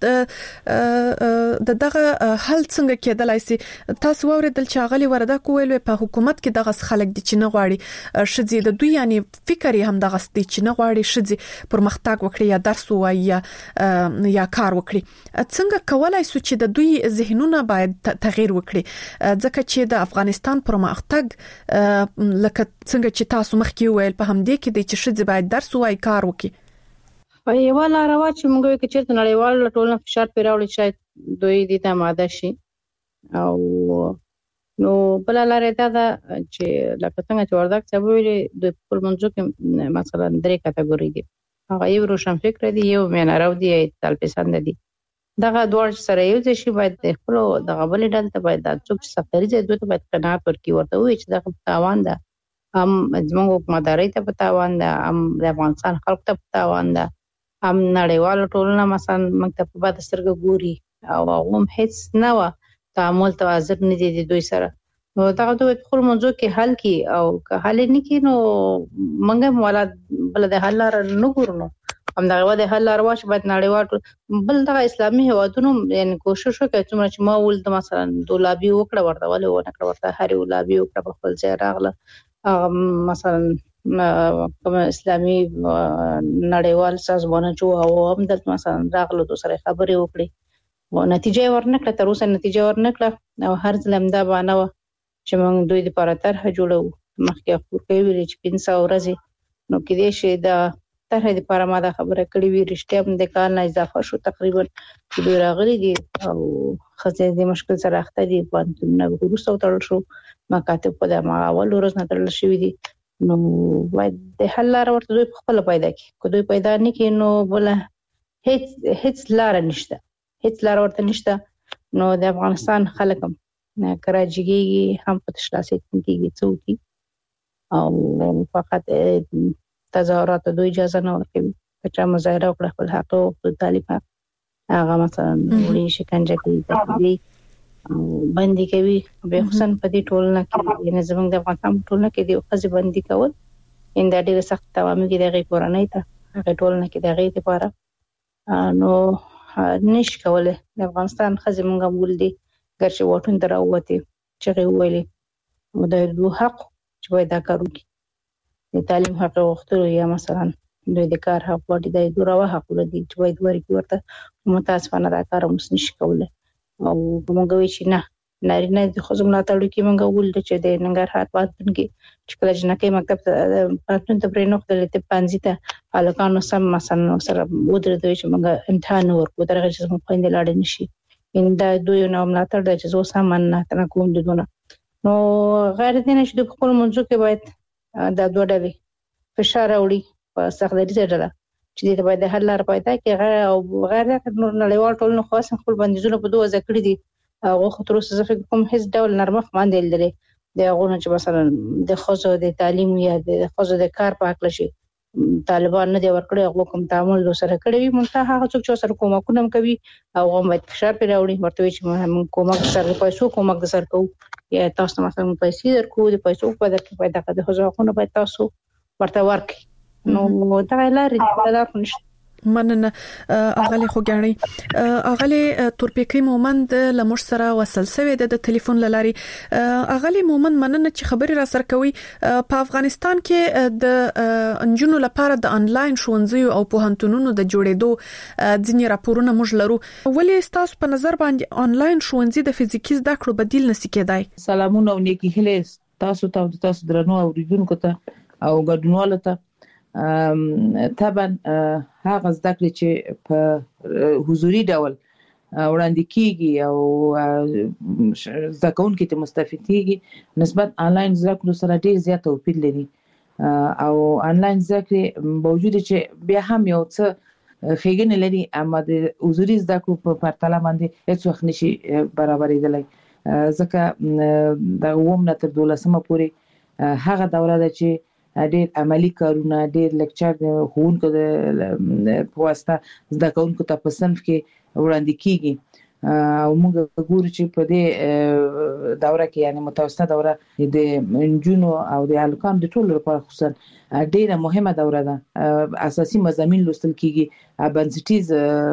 دغه حل څنګه کېدلای شي؟ تاسو اوریدل چې اغلی وردک ویل په حکومت کې دغه خلک دي چې نه غواړي شذې د دوی، یعنی فکر هم دغه ستې چې نه غواړي شذې پرمختګ وکړي یا درس وایي یا کار وکړي. څنګه کولای شو چې د دوی ذهنونه باید تغییر وکړي؟ ځکه چې د افغانستان پرمختګ لکه څنګه چې تاسو مخکې ویل په همدې کې دی چې شذې باید درس وایي، کار وکړي. یوه لاره وه چې موږ وایو که چېرته نړیوال ټولنه فشار پرې راوړي شاید دوی دې ته آماده شي. او نو بله لاره دا ده چې لکه څنګه چې وردک صاحب ویلې دوی په خپل منځو کې مثلا 3 کټګورۍ دي، هغه یو روشنفکره دي، یو مینه‌رو دي، تالپسنده دي. دغه دواړه سره یو ځای شي، باید د خپلو دغه بلې ډلې ته باید دا څوک چې سفري ځای دوی ته باید قناعت ورکړي، ورته ووایي چې دغه په تاوان ده، هم زموږ حکومتدارۍ ته په تاوان ده، هم د افغانستان خلکو ته په تاوان ده، هم نړیواله ټولنه مثلا موږ ته په بده سترګه ګوري او هغه هم هېڅ نه وه تعامل ته حاضر نه دي د دوی سره. نو دا د خپل موضوع کې حل کی او که حل نه کی نو منګه مولا بل د حل لار نه ګورنو هم دا غو د حل لار واش باید نړیوال بل د اسلامي هوادونو یعنی کوشش وکړي چې ما ول د مثلا دولابي وکړه ورته ولې ونه کړ ورته هر ولابي وکړه په خپل ځای راغله مثلا کوم اسلامي نړیوال سازمان چې او هم د مثلا راغله د سره خبرې وکړي او نتیجه ورنکړه تر اوسه نتیجه ورنکړه او هر ځلم دا باندې چې موږ دوی د لپاره طرح جوړو مخکې خو کوي چې 500 ورځې نو کې دې شي دا طرح د لپاره ما دا خبره کړې وی رښتیا هم د کال نه اضافه شو تقریبا چې دوی راغلي دي او خزه د مشکل سره اخته دي باندې نو ورسته تړل شو مکاتب په د ما اول ورځ نه تړل شوې دي نو باید د حل لار ورته دوی خپل پیدا کړي کو دوی پیدا نه کړي نو بل هیڅ لار نشته هیڅ لار ورته نشته نو د افغانستان خلک هم کراچيږي هم په تشلاسي کېږي څوکي او فقط تظاهرات دوی اجازه نه ورکوي چې مظاهره وکړي خپل حق او خپل طالب حق هغه مثلا وړي شکنجه کوي او باندې کوي به حسن په دې ټولنه کې یعنی زموږ د افغانستان ټولنه کې دی خزي باندې کول ان دا ډېر سخت توامي کې دغه پورانه ته هغه ټولنه کې دغه لپاره نو نش کوله د افغانستان خزي مونږه ولدي ګرځي وټون دراوته چې ویلي مو د حق چې وای دا کارو د تعلیم حق وختلو یا مثلا د کار حق وړي د دوره حق ولدي چې وای دوی ورته متاسفانه دا کار مس نشي کوله او موږ وی چې نه نارینه د خو زموږ تړو کې موږ ول چې د ننګرهار پاتون کې چې کله جنکه مکتب پاتون ته پرې نوخته لته پانځي ته الکانو سم مثلا سره ودر دوی چې موږ امتحان ورکو درغه چې موږ خويندې لاړ نشي ان دا دوی نو ملاتړ د چې زو سامان نه تنه کوم دونه نو غیر دې نشي د خپل منځو کې باید دا دوه ډلې فشار راوړي په سختګۍ سره چې د باید حل لار پیدا کړي او غیر نور نړیوال ټولنه خاص خپل بندیزونه په دوه ذکر دي او خو تر اوسه زه کوم هیڅ ډول نرمخ باندې لري د غوونه چې مثلا د خزو د تعلیم یا د خزو د کار په حق لشي طالبان نه دی ورکړي هغه کوم تعامل سره کړی وي مونږ هغه څوک چې سره کومکونه کوي او هم فشار پر راوړي ورته چې موږ کومک سره پیسو کومک سره کوو یا تاسو مثلا پیسې درکو د پیسو په دغه پیدا کړه خو ځکه به تاسو ورته ورکړي نو دا لارې نشته مننه اغلی خوګانی اغلی تورپیکي مومند لمر سره وصل سوی د ټلیفون لاري اغلی مومند مننه چې خبري را سره کوي په افغانستان کې د انجونو لپاره د انلاین ښوونځي او پوهنتونونو د جوړېدو ځینې راپورونه موږ لرو ولې تاسو په نظر باندې انلاین ښوونځي د فزیکي زده کړو بدیل نشي کېدای سلامونه او نیکی هیله تاسو درنو اوریدونکو ته او ګډونوالو ته طبعا هغه زده کړې چې په حضوري ډول وړاندې کیږي او زده کوونکي ته مستفید کیږي نسبت انلاین زده کړو سره ډیر زیات توپیر لري او انلاین زده کړې باوجود چې بیا هم یو څه خېګنه لري اما د حضوري زده کړو په پرتله باندې هیڅ وخت نشي برابرېدلی ځکه د اوم نه تر 12مه پورې هغه دوره ده چې ډېر عملی کارونه ډېر لیکچر د هوونکو د پواسطه زده کوونکو ته په صنف کې وړاندې کیږي او موږ ګورو چې په دې دوره کې یعنی متوسطه دوره د انجونو او د الکان د ټولو لپاره خصوصا ډیره مهمه دوره ده اساسي مضامین لوستل کیږي بنسټیز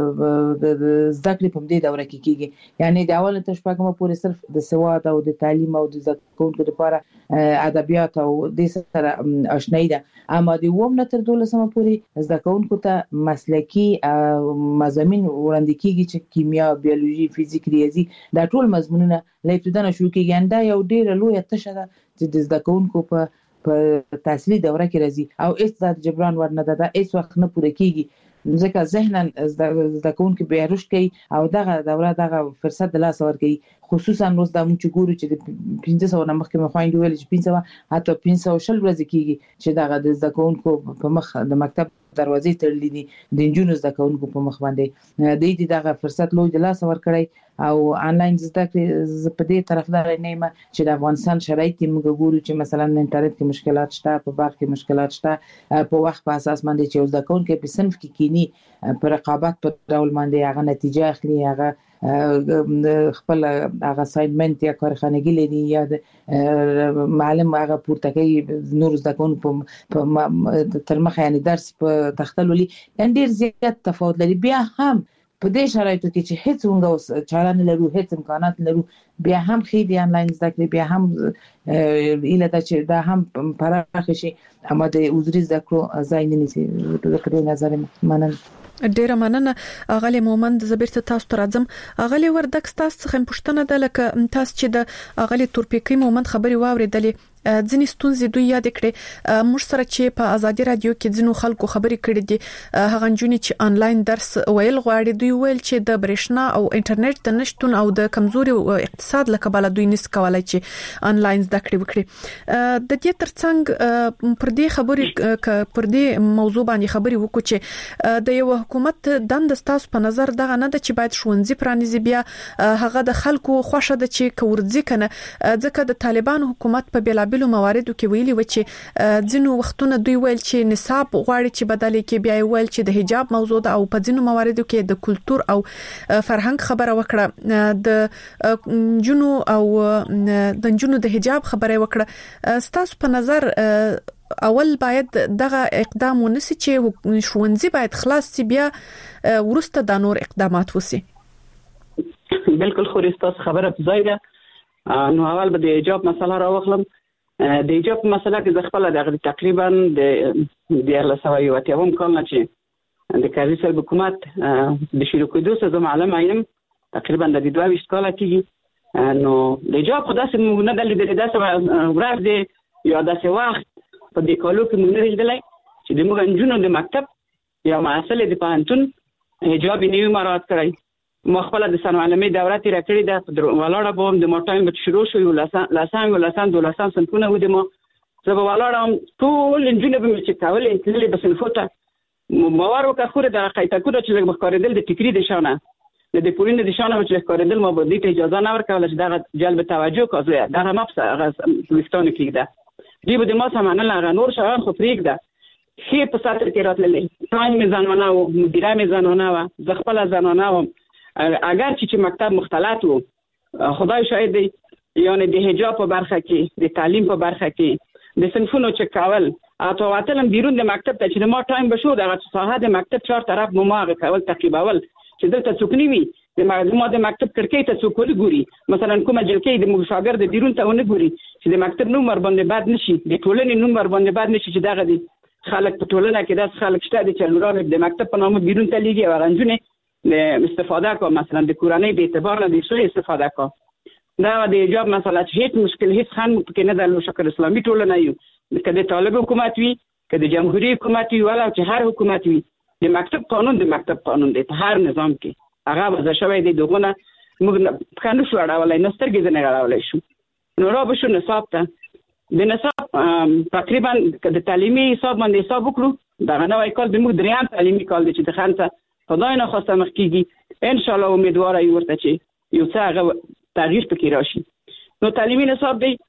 زده کړې په دې دوره کې کیږي یعنی د اول تر شپږمه پورې صرف د سواد او د تعلیم او د زده کوونکو لپاره ادبیات او د سره آشنایی ده اما د اوم نه تر 12مه پورې زده کوونکو ته مسلکی مضامین وړاندې کیږي چې کیمیا بیولوژي فزیک ریاضي دا ټول مضمونونه له ابتدا نه شروع کیږي دا یو ډیره لویه تشه ده چې د زده کوونکو په تحصیلي دوره کې راځي او هیڅ جبران ورنه ده هیڅ وخت نه پوره کیږي ځکه ذهناً زده کوونکي به رشد کوي او دغه دوره دغه فرصت د لاس ور کوي خصوصا روز د موږ ګورو چې د 1500 نه مخکې مخاین ویل چې 500 حتی 500 شل ورځې کیږي چې دغه د زده کوونکو په مخ د مکتب دروازې تړلې دي د انجونو زده کوونکو په مخ باندې د دې دغه فرصت لوی د لاس ور کړی او انلاین زده کړې په دې طرفدار نه یم چې د افغانستان شرایط موږ ګورو چې مثلا انټرنیټ کې مشکلات شته په باغ کې مشکلات شته په وخت په اساس باندې چې زده کوونکي په صنف کې کینی په رقابت په ډول باندې هغه نتیجه اخلي هغه خپل هغه اساینمنت یا کارخانګي لري یا معلم هغه پورته کوي نور زده کوونکو په تر مخه یعنی درس په تختلولي ډېر زیات تفاوت لري. بیا هم په دې شرایطو کې چې هیڅ څنګه چاران لرو هیڅ امکانات لرو بیا هم خېدي انلاین زده کړې بیا هم اله دا چې دا هم پراخ شي هم د وزري زده کړو ځای نه نيسي. د کړي نظر مننه. ډیره مننه اغلی مومند. زبرته تاسو ته راځم. اغلی وردک تاسو څخه پوښتنه ده لکه تاسو چې د اغلی تورپیکی مومند خبري واوریدلې ځینې ستونزې دوی یاد کړې. موږ سره چې په ازادي رادیو کې ځینو خلکو خبري کړې دي هغه جونې چې انلاین درس ویل غواړي دوی ویل چې د برېښنا او انټرنیټ د نشټون او د کمزوري اقتصاد لکباله دوی نس کولای چې انلاین زده کړې وکړي. د دې ترڅنګ پر دې خبري پر دې موضوع باندې خبري وکړو چې د یو حکومت دند تاسو په نظر دغه نه ده چې باید ښوونځي پرانیزي بیا هغه د خلکو خوښه ده چې کورځي کنه ځکه د طالبان حکومت په بلا بلو مواردو کې ویلي و چې ځینو وختونه دوی ویل چې نصاب غواړي چې بدلې کې بیا ویل چې د حجاب موضوع ده او په ځینو مواردو کې د کلچر او فرهنګ خبره وکړه د جنو او د جنو د حجاب خبره وکړه. ستاسو په نظر اول باید دغه اقدام ونسی چې ښوونځي باید خلاص سي بیا ورسته د نور اقدامات وسی؟ بالکل خو ریستاس خبره ځای ده. نو اول به د حجاب مسله راوخلم. د حجاب مسله کې خپل د تقریبا د 1980 کال نه چې د کاري سره حکومت د شروع کېدو سره معلم ایم تقریبا د 22 کال کېږي. نو د حجاب خداسه موږ نه دلې د داسه ورځ دی یا داسه وخت په دې کالو کې موږ نه لیدلای چې د موږ انجونو د مکتب یا محصل د پانتون حجاب نیو مراد کړی. مخبله د ثانوي علمي دوره تیر کړې ده ولاړه بوم د موټایم به شروع شو لسان دولسان سنفونه و د مو زه ولاړم ټول انجینر به چې کولې تللې بس الفوټه موارو کا خوره د قایته کوله چې مخکاردل د فکری د شانه د پورینه د شانه چې مخکاردل ما بده ته اجازه نه ورکول چې دا جلب توجه کوي دا مپس وستونه کېده دی به د ما سمانه لا نور شان خو فریق ده خې په ساتر کې راتللې ټایم میزانونه او مدیره میزانونه و ز خپل ځانونه و اگر چې مکتب مختلط وو خدای شاهد دی یعنی د حجاب په برخه کې د تعلیم په برخه کې د صنفونو چې کول او واتلم بیرون د مکتب ته چې ما ټایم بشو د ساحه د مکتب چار طرف مماغه کول تقریباول چې دلته څوک نیوي د معلومات د مکتب کړکۍ ته څوک ګوري مثلا کومه جلکې د مشاګر د بیرون ته ونه ګوري چې د مکتب نومبر باندې باد نشي د ټولنې نومبر باندې باد نشي چې دغه دي خلک په ټولنه کې داس خلک شته چې لورانه د مکتب په نامه بیرون ته لیږي او غنجونه استفاده کو مثلا د کورنۍ به اعتبار نه دي شو استفاده کو دا د حجاب مسله هیڅ مشکل هیڅ خان کې نه د مشکل اسلامي ټولنه یو کله طالب حکومت وي کله جمهوریت حکومت وي ولا چې هر حکومت وي د مکتب قانون دی په هر نظام کې هغه وځه شوی دی دغه موږ خانو شو اړولای نسترګې نه اړولای شو نو را به شو نصاب ته د نصاب تقریبا د تعلیمي حساب باندې حساب وکړو دا نوې کال د موږ دریم تعلیمي کال دی چې د خانته خدای نه خواسته مخ کیږي ان شاء الله امیدواره یو ورته چې یو څه تغییر پکې راشي. نو تعلیمي نصاب دی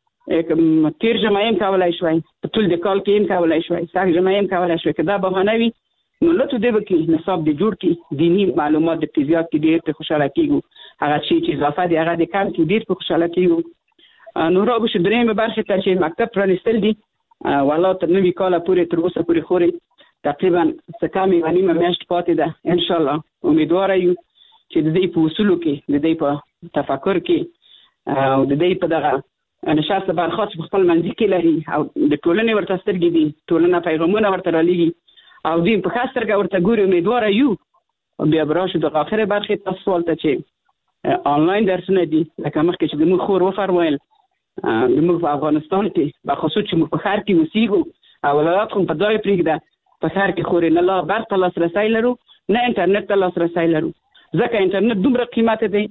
تیر جمعیم کولای شوی په ټول د کال کې کولای شوی ساق جمعیم کولای شوی کدا بهانه وي نو لته دی وکي نصاب دی جوړ کی دینی معلومات د فزیات کې ډیر په خوشاله کیږي هغه چې اضافه دی هغه د کار کې ډیر په خوشاله کیږي. نو راو بشه درېمه برخه ته چې مکتب پرانستل دي والله تر نوې کال پورې تر اوسه پورې خوري تقریبا سکامي غنیمه میاشت پاتې ده ان شاء الله امیدواره یو چې د دې په اصولو کې د دې په تفکر کې او د دې په دغه نشاط برخاست خپل منځ کې لري او د ټولنې ورته سترګې دي ټولنه پیغامونه ورته رالېږي او دې په خاص سترګه ورته ګوري امیدواره یو بیا براشه د اخره برخه تاسو ولته چې آنلاین درسونه دي لکه مخکې چې موږ خور وفرمایل موږ په افغانستان کې په خصوص چې موږ په ښار کې اوسېږو او ولایت خو په ځای پرېږده په ښار کې خوري نه لا برق ته لاسرسی لرو نه انټرنیټ ته لاسرسی لرو ځکه انټرنیټ دومره قیمت دی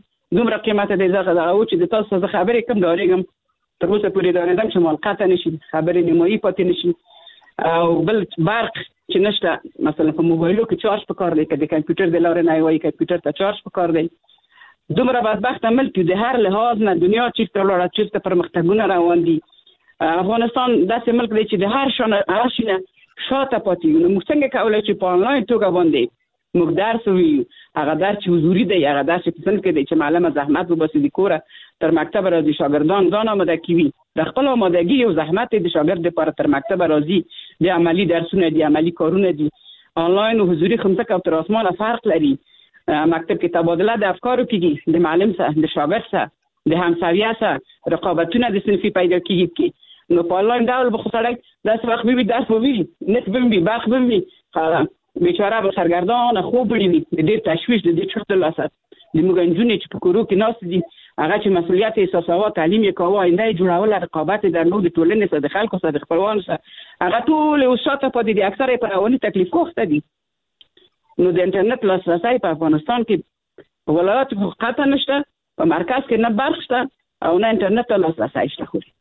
ځکه دا او چې د تاسو څخه خبرې کم ډارېږم تر اوسه پورې ډارېدم چې موقته نشي خبرې نیمایي پاتې نشي او بل برق چې نشته مثلا په موبایلو کې چارج پکار دی که د کمپیوټر د لارې نه وایي کمپیوټر ته چارج پکار دی دومره بدبخت ملک د هر لحاظ نه دنیا چیرته لاړه چیرته پرمختګونه روان دي افغانستان داسې ملک دی چې د هر شي نه شاته پاتې نو موږ څنګه کولای چې په آنلاین توګه باندې موږ درس ویو هغه درس چې حضوري دی هغه درس چې څنګه کې دی چې معلم زحمت وباسي د کوره تر مکتب راځي شاګردان ځان آماده کوي د خپل آمادګي او زحمت د شاګرد لپاره تر مکتب راځي د عملی درسونه دي عملی کارونه دي آنلاین او حضوري خمسه او تر اسمانه فرق لري مکتب کې تبادله د افکارو کېږي د معلم سره د شاګرد سره د همسویه سره رقابتونه د صنفي پیدا کېږي نو په آنلاین ډول به خو سړی داسې وخت به درس به وي نت به وي برق به وي بیچاره به سرګردان خوب وړي د دې تشویش د دې چرته لاسه د موږ نجونې چې په کورو کې ناست دي هغه چې مسؤلیت احساسوي تعلیم یې کوي آینده جوړول رقابت درلود د ټولنې سره د خلکو سره د خپلوانو سره هغه ټول او شاته په دې اکثره په اولي تکلیف کوخته دي نو د انټرنیټ لاسرسي په افغانستان کې ولایت قطع نشته په مرکز کې نه برق شته او نه انټرنیټ لاسرسي شته خو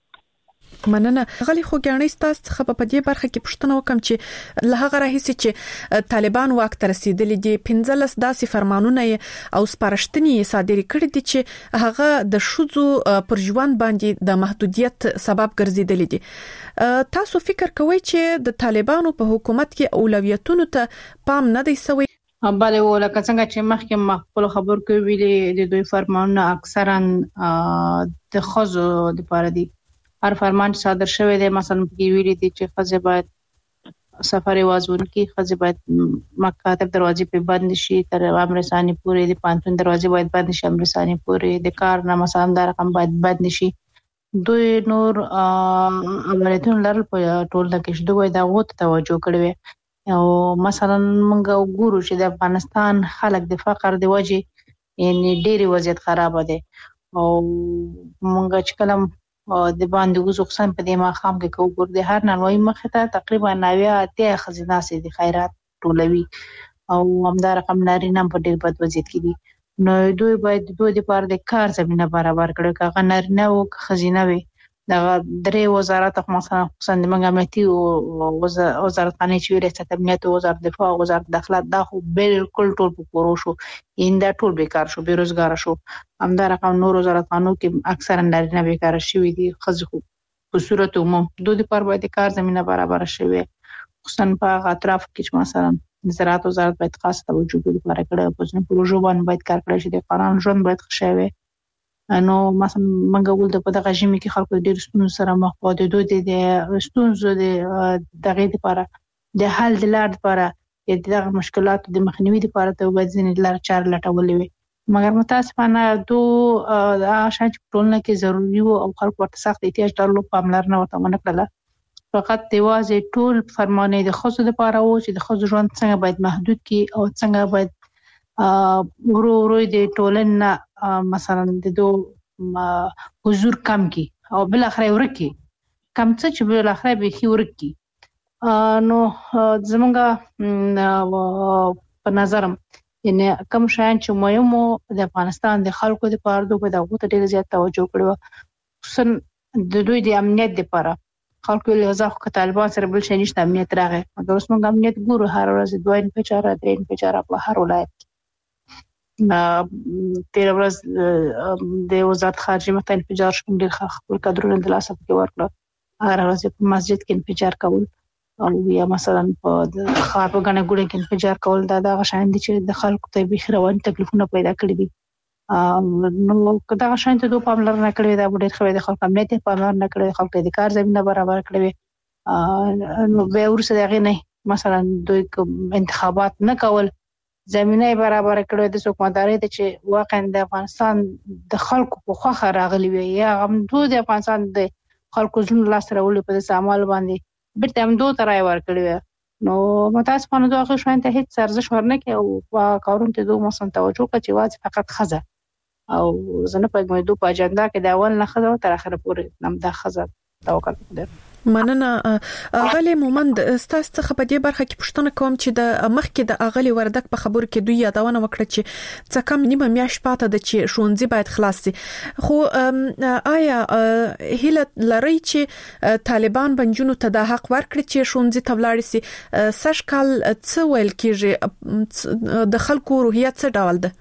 مننه غلی خو ګڼې ستاسو څخه په دې برخه کې پوښتنه وکم چې له هغه راهیسي چې طالبان واک ته رسیدلي دي 15 داسې فرمانونه او سپارښتنې صادرې کړې دي چې هغه د شذو پر ژوند باندې د محدودیت سبب ګرځیدلې دي تاسو فکر کوئ چې د طالبانو په حکومت کې اولویتونو ته پام نه دی سوی بله ولکه څنګه چې مخکې مخکې خبر کوي ویلي د دوی فرمانونه اکثرا د خزو لپاره دي هر فرمان صادر شوی دی مثلا په ویلي دي چې خزه باید سفر وازون کې خزه باید مکاتب دروازې په بند شي تر امر ثاني پورې د پانتون دروازې باید بند شي امر ثاني پورې د کار نامه سم د رقم باید بند شي دوی نور عملیاتون لرل په ټول کې شدوی دا غوت توجه کړی او مثلا موږ وګورو چې د افغانستان خلک د فقر د وجې یعنی ډېری وضعیت خراب دي او موږ چې کلم د باندې وزوقسن په دې ما خام کې کوګور د هر ننوي مخه ته تقریبا 90 خزینه سي د خیرات ټولوي او همدار رقم ناري نام په ډېر بد وضعیت کې دي نو دوی باید دوی لپاره د کار زمينه برابر کړي کاغه نارینه او خزینه وي د درې وزارت مثلا خصوصا د امنیتي او وزارت خانه چې ریاست امنیت او وزارت دفاع او وزارت داخله دا خو بالکل ټول په پورو شو ایندا ټول بیکار شو بیروزګار شو همدار رقم نور وزارت خانو کې اکثرا نارینه بیکار شوی دي خزخو په صورت عموم دوی لپاره باید کار زمينه برابر شوی خصوصا په اطراف کې مثلا زراعت وزارت باید خاص توجه لپاره کړي په ځینو پروژو باندې باید کار کړی شي د قانون ژوند باید ښه نو مثلا منګول د په دغه ژمي کې خلکو ډېر ستونزو سره مخ پاتې دوی د ستونزو د دغه لپاره د حل د لار لپاره د دغه مشکلاتو د مخنیوي لپاره ته باید ځینې لار چار لټولې وي مګر متاسفانه شاید ټولنه کې ضروري او خلکو ورته سخت احتیاج درلود پاملرنه ورته ونه کړله فقط دیوازه ټول فرمانې د خصوص لپاره و چې د خصوص ژوند څنګه باید محدود کی او څنګه باید ورو د ټولنه مثلا د دو حضور کم کی او بل اخره ورکی کم څه چې بل اخره به خي ورکی نو زمونږه په نظرم یعنی کوم شان چې مهمو د افغانستان د خلکو لپاره دوی د غوته ډیر زیات توجه کړو خصوصا د دوی د امنیت لپاره خلکو له ځخ طالبان سره بل شي نشته امنیت راغی مګر اوس موږ امنیت ګورو هر ورځ دوه په چاره درې په چاره په هر ولایت تیر ورځ د وزارت خارجه مخته انفجار شوم ډیر خپل کډرونه د لاسه کې ورکړه هر ورځ په مسجد کې انفجار کول او یا مثلا په خار په غنه ګوډه کې انفجار کول دا غشان دي چې د خلکو ته به روان تکلیفونه پیدا کړی دي نو کدا غشان ته دوه پاملرنه کړې دا ډیر خو د خلکو امنیت پاملرنه کړې خلکو د کار زمينه برابر کړې نو به ورسره دغه نه مثلا دوی انتخابات نه کول زمينه برابر کړو د حکومتداري ته چې واقعا د افغانستان د خلکو په خوخه راغلي وي یا هم دوی د افغانستان د خلکو ژوند لاس راولي په سامان باندې بیرته هم دوی ترای ورکړي نو متاسفانه دوی شوین ته هیڅ ارزښت ورنکي او په کارون ته دوی مثلا توجه کوي چې واځي فقط خزه او زنه په موږ دوی په اجنډا کې دا اول نه خزه تر اخره پورې نم دا خزه توکل کوي مننه اغلی مومند ستاسو څخه په دې برخه کې پوښتنه کوم چې د مخکې د اغلی وردک په خبرو کې دوی یادونه وکړه چې څه کم نیمه میاشت پاته د چې ښوونځي باید خلاص شي خو آیا هیله لري چې طالبان بنجونو ته د حق ورکړي چې ښوونځي ته ولاړ شي سږ کال څه ویل کېږي د خلکو روحیه څه ډول ده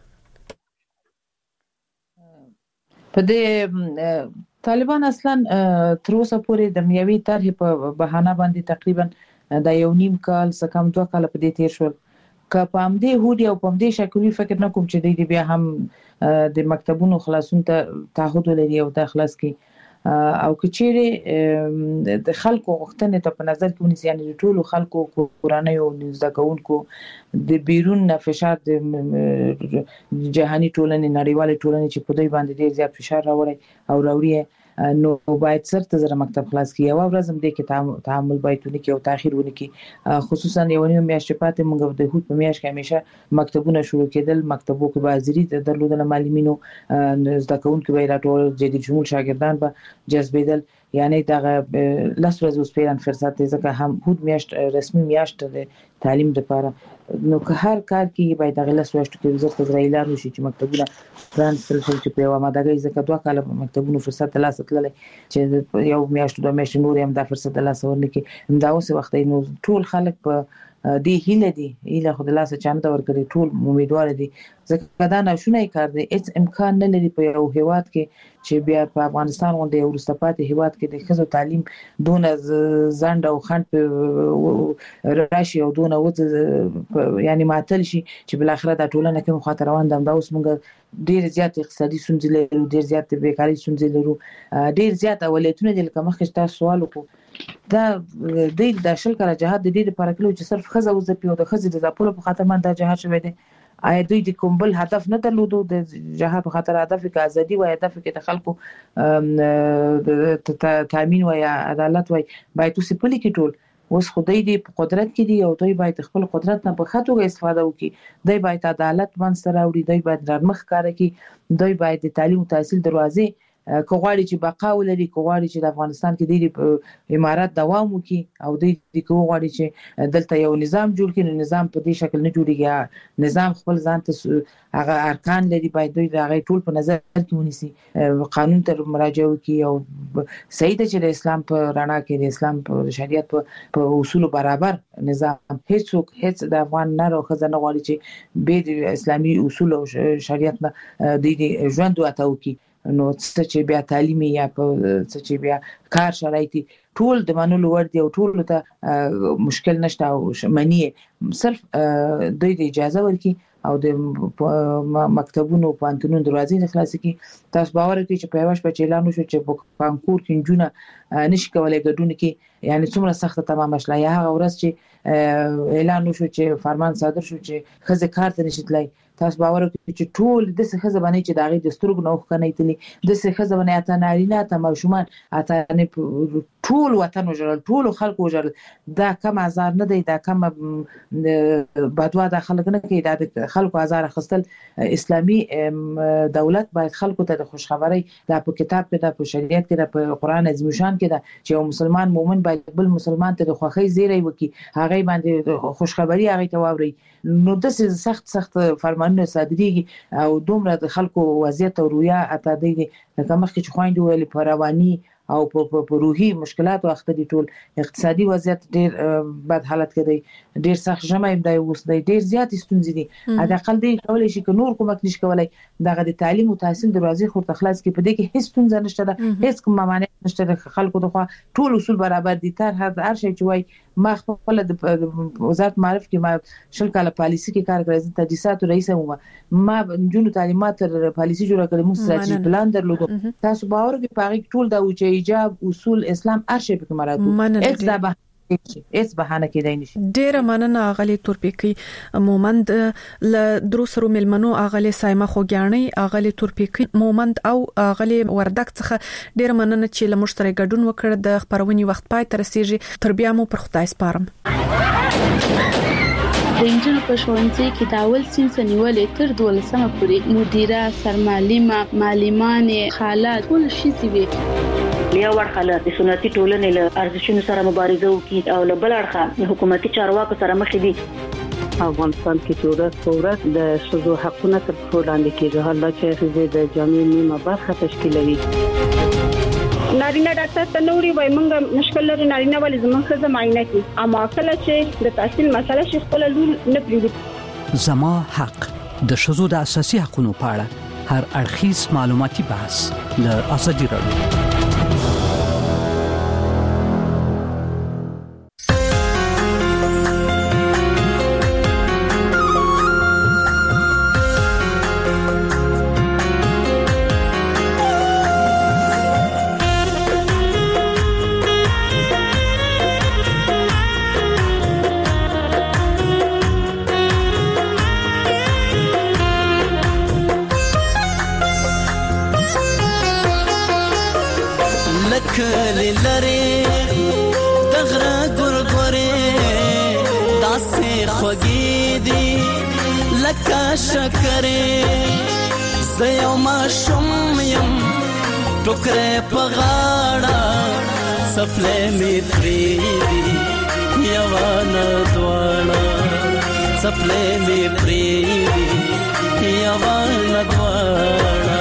په دې طالبان اصلا تر اوسه پورې د میوي طرح په بهانه باندې تقریبا د یو نیم کال څخه کم 2 کال په دې تیر شول که په همدې هودي او په همدې شکل فکر نه کوم چې د بیا هم د مکتبونو خلاصون ته تعهد لري او د خلاص کی او کچېره د خلکو غوښتنې ته په نظر کې ونیسي، یعنی د ټولو خلکو کورنۍ او زده کوونکو د بیرون نه فشار د جهاني ټولنې نړیوالې ټولنې چې په دوی باندې ډېر زیات فشار راوړي نو باید سرته زره مکتب خلاص کی او ورځ هم د کې تعامل باید ونکي او تاخير ونکي، خصوصا یو نیم میاشت پاتې موږ د هوت په میاشت کې همیشه مکتبونه شروع کېدل، مکتبو کې بازري درلودل، معلمینو زده کوونکو به راټول جدي شمول شاګردان به جذبېدل، یعنی دغه لاس ورځ اوس پیران فرصت دی ځکه هم هوت میاشت رسمي میاشت د تعلیم لپاره، نو که هر کار کې باید دغه لاس ورځ کې وزارت فدرالي اعلان وشي چې مکتبونه فرانسل شي چې په مادګي ځکه 2 کال مکتبونو فرصت لاس تللی چې یو میاشت 2 میاشت نور هم د فرصت لاس ورنکي، دا اوس وخت نو ټول خلک په دی هیله خو د لاسه چانه ورکړي، ټول امیدوار دي ځکه دا نشونه کار دی، هیڅ امکان نه لري په یو هیواد کې چې بیا په افغانستان غونډه یو ورستپاتې هیواد کې د ښځو تعلیم دونه زند او خند په راشي او دونه وځ یعنی ماتل شي چې بل اخره د ټولنه کې مخاطر روان دي. دا اوس موږ ډیر زیات اقتصادي ستونزې لرو، ډیر زیات بیکاری ستونزې لرو، ډیر زیات اولتونه د لکه تاسو سوال وکړو د داشل کړه جهاد د دې لپاره کلو چې صرف خزه وځي او د خزه د ځپلو په خاطر باندې جهاد شوی دی. آیا دوی د کومبل هدف نه درلودو د جهاد په خاطر هدف کې ازادي و هدف کې د خلکو تامین و یا عدالت وای باید اوس په لیکي ټول اوس خدای دې په قدرت کې دی او دوی باید خپل قدرت نه په خاطر استفاده وکړي، دوی باید عدالت باندې سره وړي، دوی باید نرمخ کار کوي، دوی باید د تعلیم او تحصیل دروازې کوغاړي چې بقا ولري، کوغاړي چې د افغانستان کې د امارات دوام وکړي او د کوغاړي چې دلته یو نظام جوړ کړي، نظام په دې شکل نه جوړیږي، نظام خپل ځان ته هغه ارکان لري، باید دوی دا غي ټول په نظر کې ونیسي، قانون ته مراجعه وکړي او صحیح ده چې د اسلام په رڼا کې د اسلام په شریعت په اصول برابر نظام هیڅ د افغان نه راخزه نه غواړي چې به د اسلامي اصول او شریعت نه د ژوند واتو کې نو څه چې بیا تعلیمي یا څه چې بیا کار شرایطي ټول د منلو ور دي او ټول ته مشکل نشته او منی صرف دوی د اجازه ورکي او د مکتبونو پانتونو دروازې خلاص کی. تاسو باور کوي چې په یوش په اعلان شو چې په کانکور کې جونه نشي کولای ګډون کې، یعنی څومره سخت تمام شله یا هغه ورځ چې اعلان شو چې فرمان صادر شو چې خزه کار ته نشیتلای، تاسو باور کوي چې ټول د څه خزه باندې چې داغي د سترګو نوخ کنه ایتلی د څه خزه باندې اته نارینه ته مشومان اته نه ټول وطن وجرل ټول خلک وجرل، دا کم هزار نه دی، دا کم بدوا د خلک نه کې، دا خلکو هزار خستل. اسلامي دولت باید خلکو ته د خوشخبری دا په کتاب کې دا په شریعت کې دا په قران عظیم شان کې دا چې یو مسلمان مؤمن باید بل مسلمان ته د خوخي زیری وکي، هغه باندې خوشخبری هغه ته واوري، نو د سخت فرمانونه صادریږي او دومره د خلکو وضعیت او رویا اته دی لکه مخکې چې خويندې ویلي په رواني او په روحي مشکلات او اخته دي، ټول اقتصادي وضعیت ډیر بد حالت کې دی، ډیر سخت جمع دی، اوس ډیر زیات ستونزې دي، اته اقل دی کولای شي که نور کومک نشي کولای دغه د تعلیم او تحصیل دروازې خور تخلاص کې په دې کې هیڅ ستونزه نشته ده، هیڅ کوم مانع نشته ده، خلکو دغه ټول اصول برابر دي، تر هر شي چې وای ما خپل د وزارت معرف کې ما شل کاله پالیسي کې کار کړی، تدریسات رئیس ما جنو تعلیمات پالیسي جوړ کړې، مو ستراتیژي پلان درلودو، تاسو باور کې پاره ټول دا و چې ایجاب اصول اسلام ارشي په مراتب اس بهانه کې دی نشي. ډیره مننه اغلی تورپیکی مومند ل دروسرو ملمنو اغلی سایمه خوګانی اغلی تورپیکی مومند او اغلی وردک څخه ډیره مننه چې له مشترک ګډون وکړ. د خبرونې وخت پای تر رسیدي، تر بیا مو پر خدای سپارم. د انجن په ښوونځي کې د اول صنف نیولې تر 12مه پورې مدیره، سرمعلمه، معلمان، خالات ټول شي وي. یو ورخاله د سنتي ټولنې له ارزښتونو سره مبارزه وکړي او له بل اړخه حکومتي چارواکو سره مخ دي. افغانستان کې چې ورځ د شذو حقونه تر پښو لاندې کېږي، حالا چې د جامعې نیمه برخه تشکیلوي. نارینه ډاکټر ته نوري وای مونږ مشکل لري، نارینه ولې زموږ ښځه معاینه کوي، اما کله چې د تحصیل مسله شي خپل لور نه پریږدي. زما حق د شذو د اساسي حقوقو په اړه هر اړخیز معلوماتي بحث له ازادي راډیو. لکلی لری دغره ګورګورې داسې خوږې دي لکه شکرې زه یو ماشوم یم ټوکرې په غاړه څپلۍ مې پرېږدي یوه نه دواړه څپلۍ مې پرېږدي یوه نه دواړه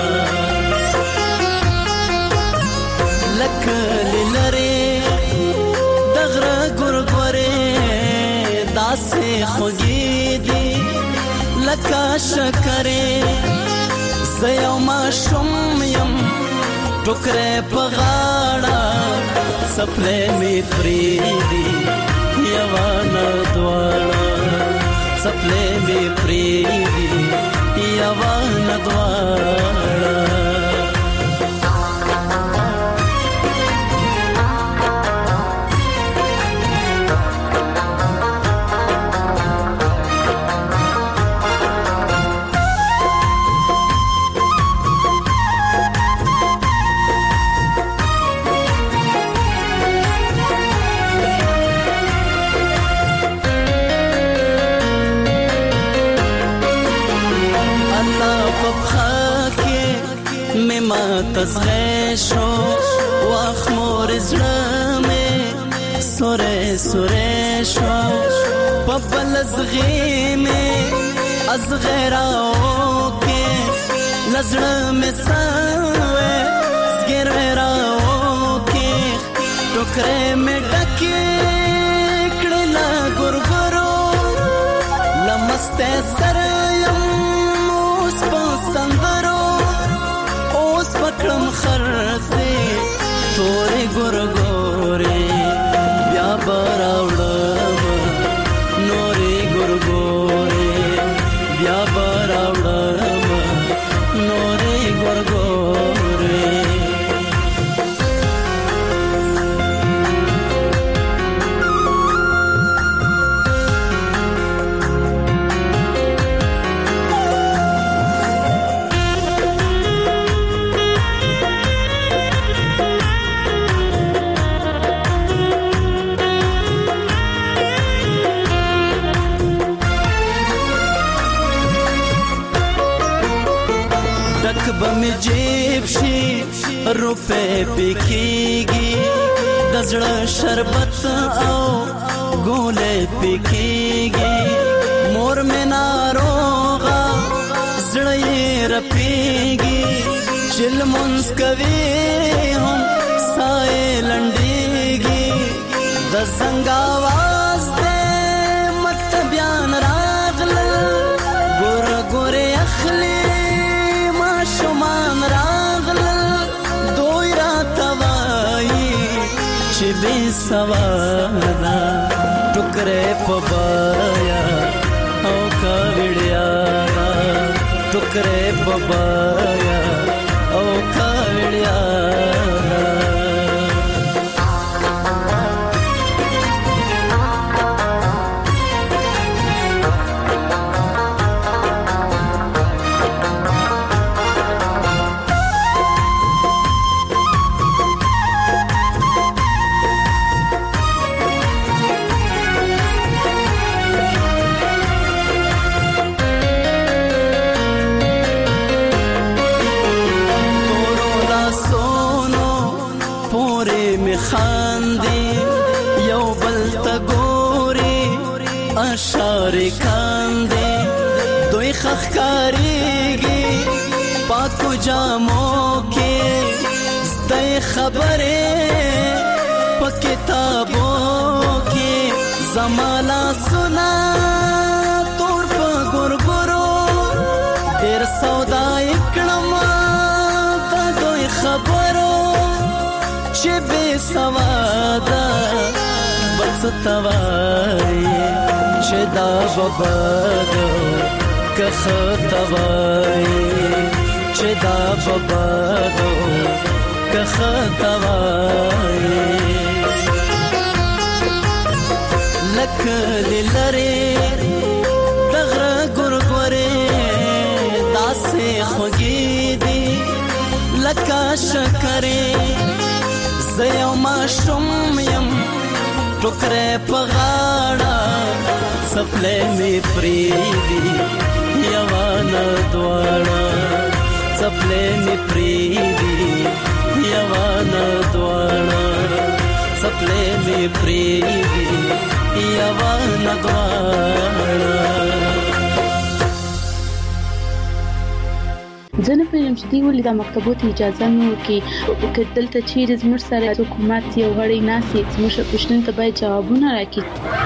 لکلی لری دغره ګورګورې داسې خوږې دي لکه شکرې زه یو ماشوم یم ټوکرې په غاړه څپلۍ مې پرېږدي یوه نه دواړه څپلۍ مې پرېږدي یوه نه دواړه تزغه شو واخ مور زړه مې سورې سورې شو په بل زغې مې ازغراو کې لزړه مې سوې زګراو کې ټوکرې مې ډکې کړې لا ګورګورو لمسته سره یم اوس په سندرو پکړم خرڅې تورې ګورګورې بیا براوړم نورې ګورګورې بیا براوړم نورې ګورګورې بمی جیب شي روپے پکېږي د زړه شربت او ګولې پکېږي مور مې ناروغه زړه یې رپېږي چې لمونځ کوي هم ساه یې لنډېږي د زنګ اواز دی مکتبیان راغلل ګوره ګورې اخلي شمان راغلل دوی راته وایي چې بې سواده ټوکرې په بایا او کاوړیا ټوکرې په بایا او کاوړیا اشاره کاندې دوی خخکاریږي پاکو جامو کې زده خبرې په کتابو کې زمالا سنا تور په ګورګورو ډېر سودا کړم په دوی خبرو چې بې سواده بس توای چې دا ببادو که خطوای چې دا ببادو که خطوای لکلی لری دغره ګورګورې داسې خوږې دي لکه شکرې زه یو ماشوم یم ټوکرې په غاړه څپلۍ مې پرېږدي یوانه دواړه څپلۍ مې پرېږدي یوانه دواړه څپلۍ مې پرېږدي یوانه دواړه. زه نه پوهیږم چې دوی ولې دا مکتبو ته اجازه نه ورکوي. که دلته چیرې زموږ سره حکومت یو غړی ناست زموږ پوښتنو ته باید جوابونه راکړي.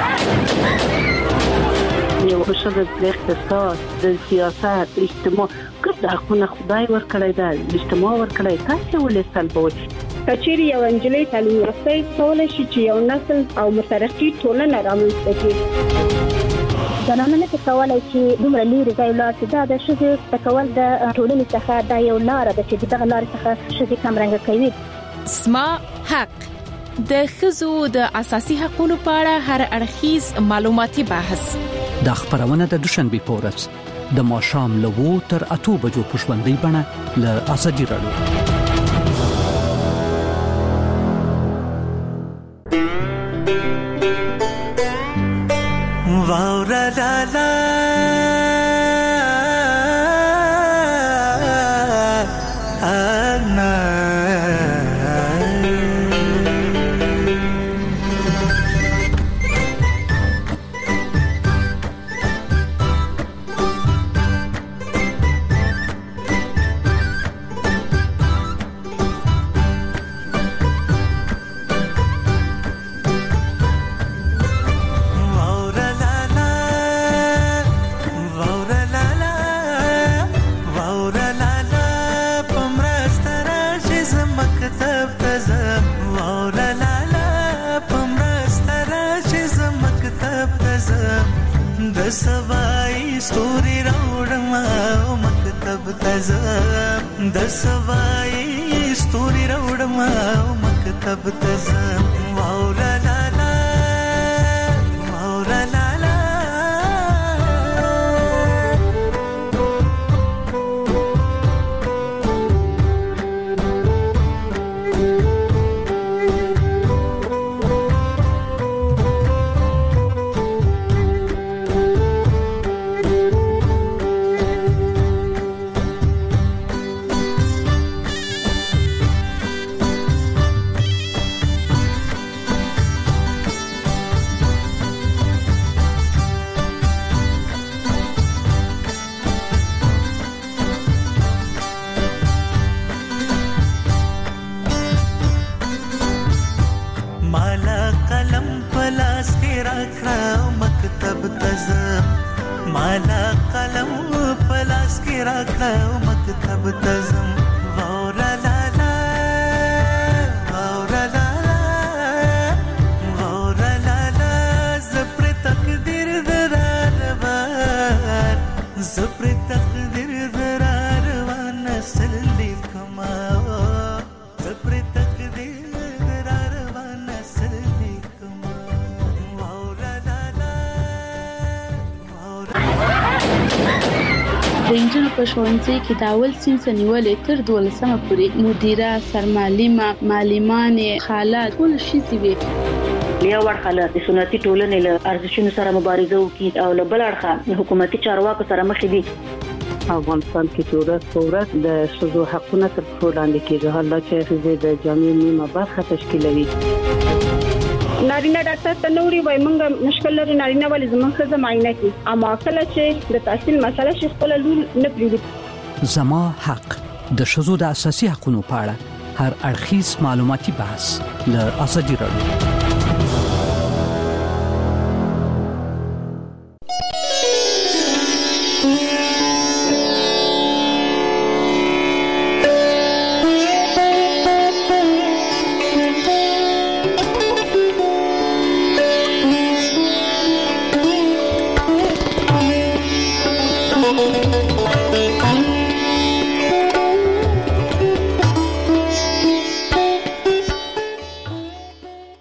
یو ښځه د اقتصاد، د سیاست، اجتماع ګډ حقونه خدای ورکړی دی، اجتماع ورکړی، تاسو ولې سلبوي؟ کچېرې یو انجلۍ تعلیم یافته کولای شي چې یو نسل او مترقي ټولنه رامنځته کړي. زنانه نه کولای چې دومره لري ځای لاړ چې دا د ښځې تکول د ټولنې څخه دا یو لار ده چې دغه لار څخه ښځې کمرنګه کوي. اسما حق د ښځو د اساسي حقوقو په اړه هر اړخیز معلوماتي بحث. د خبرونه د دوشنبه په ورځ د ماښام له 2 تر 8 بجو په ژوندۍ بڼه له اساجي راډیو. واورا لالا انا سوای ستوري راوړم او مکتب ته ځم، د سوای ستوري راوړم او مکتب ته ځم. واورا لالا واورا لالا مالا قلم پلاس کې راکړه مکتب ته ځم. واورا لالا واورا لالا واورا لالا زپر تقدیر دراروان زپر تقدیر دراروان نسل لیکما زپر تقدیر دراروان نسل لیکما. واورا لالا د انجنونو په ښوونځي کې د اول صنف نیولې تر 12مه پورې مدیره، سرمعلمه، معلمانې، خالات ټول شي وي. یو ورخه د سنتي ټولنې له ارزښتونو سره مبارزه وکړي او له بل اړخه حکومتي چارواکو سره مخ دي. افغانستان کې چې ورځ په ورځ د ښځو حقونه تر پښو لاندې کېږي، حالا چې ښځې د جامعې نیمه برخه تشکیلوي. نارینه ډاکټر ته نوري وای مونږ مشکل لري نارینه ولې زموږ ښځه معاینه کوي، اما کله چې د تحصیل مسله شي خپل لور نه پریږدي. زما حق د ښځو د اساسي حقوقو په اړه هر اړخیز معلوماتي بحث له اساجي راډیو.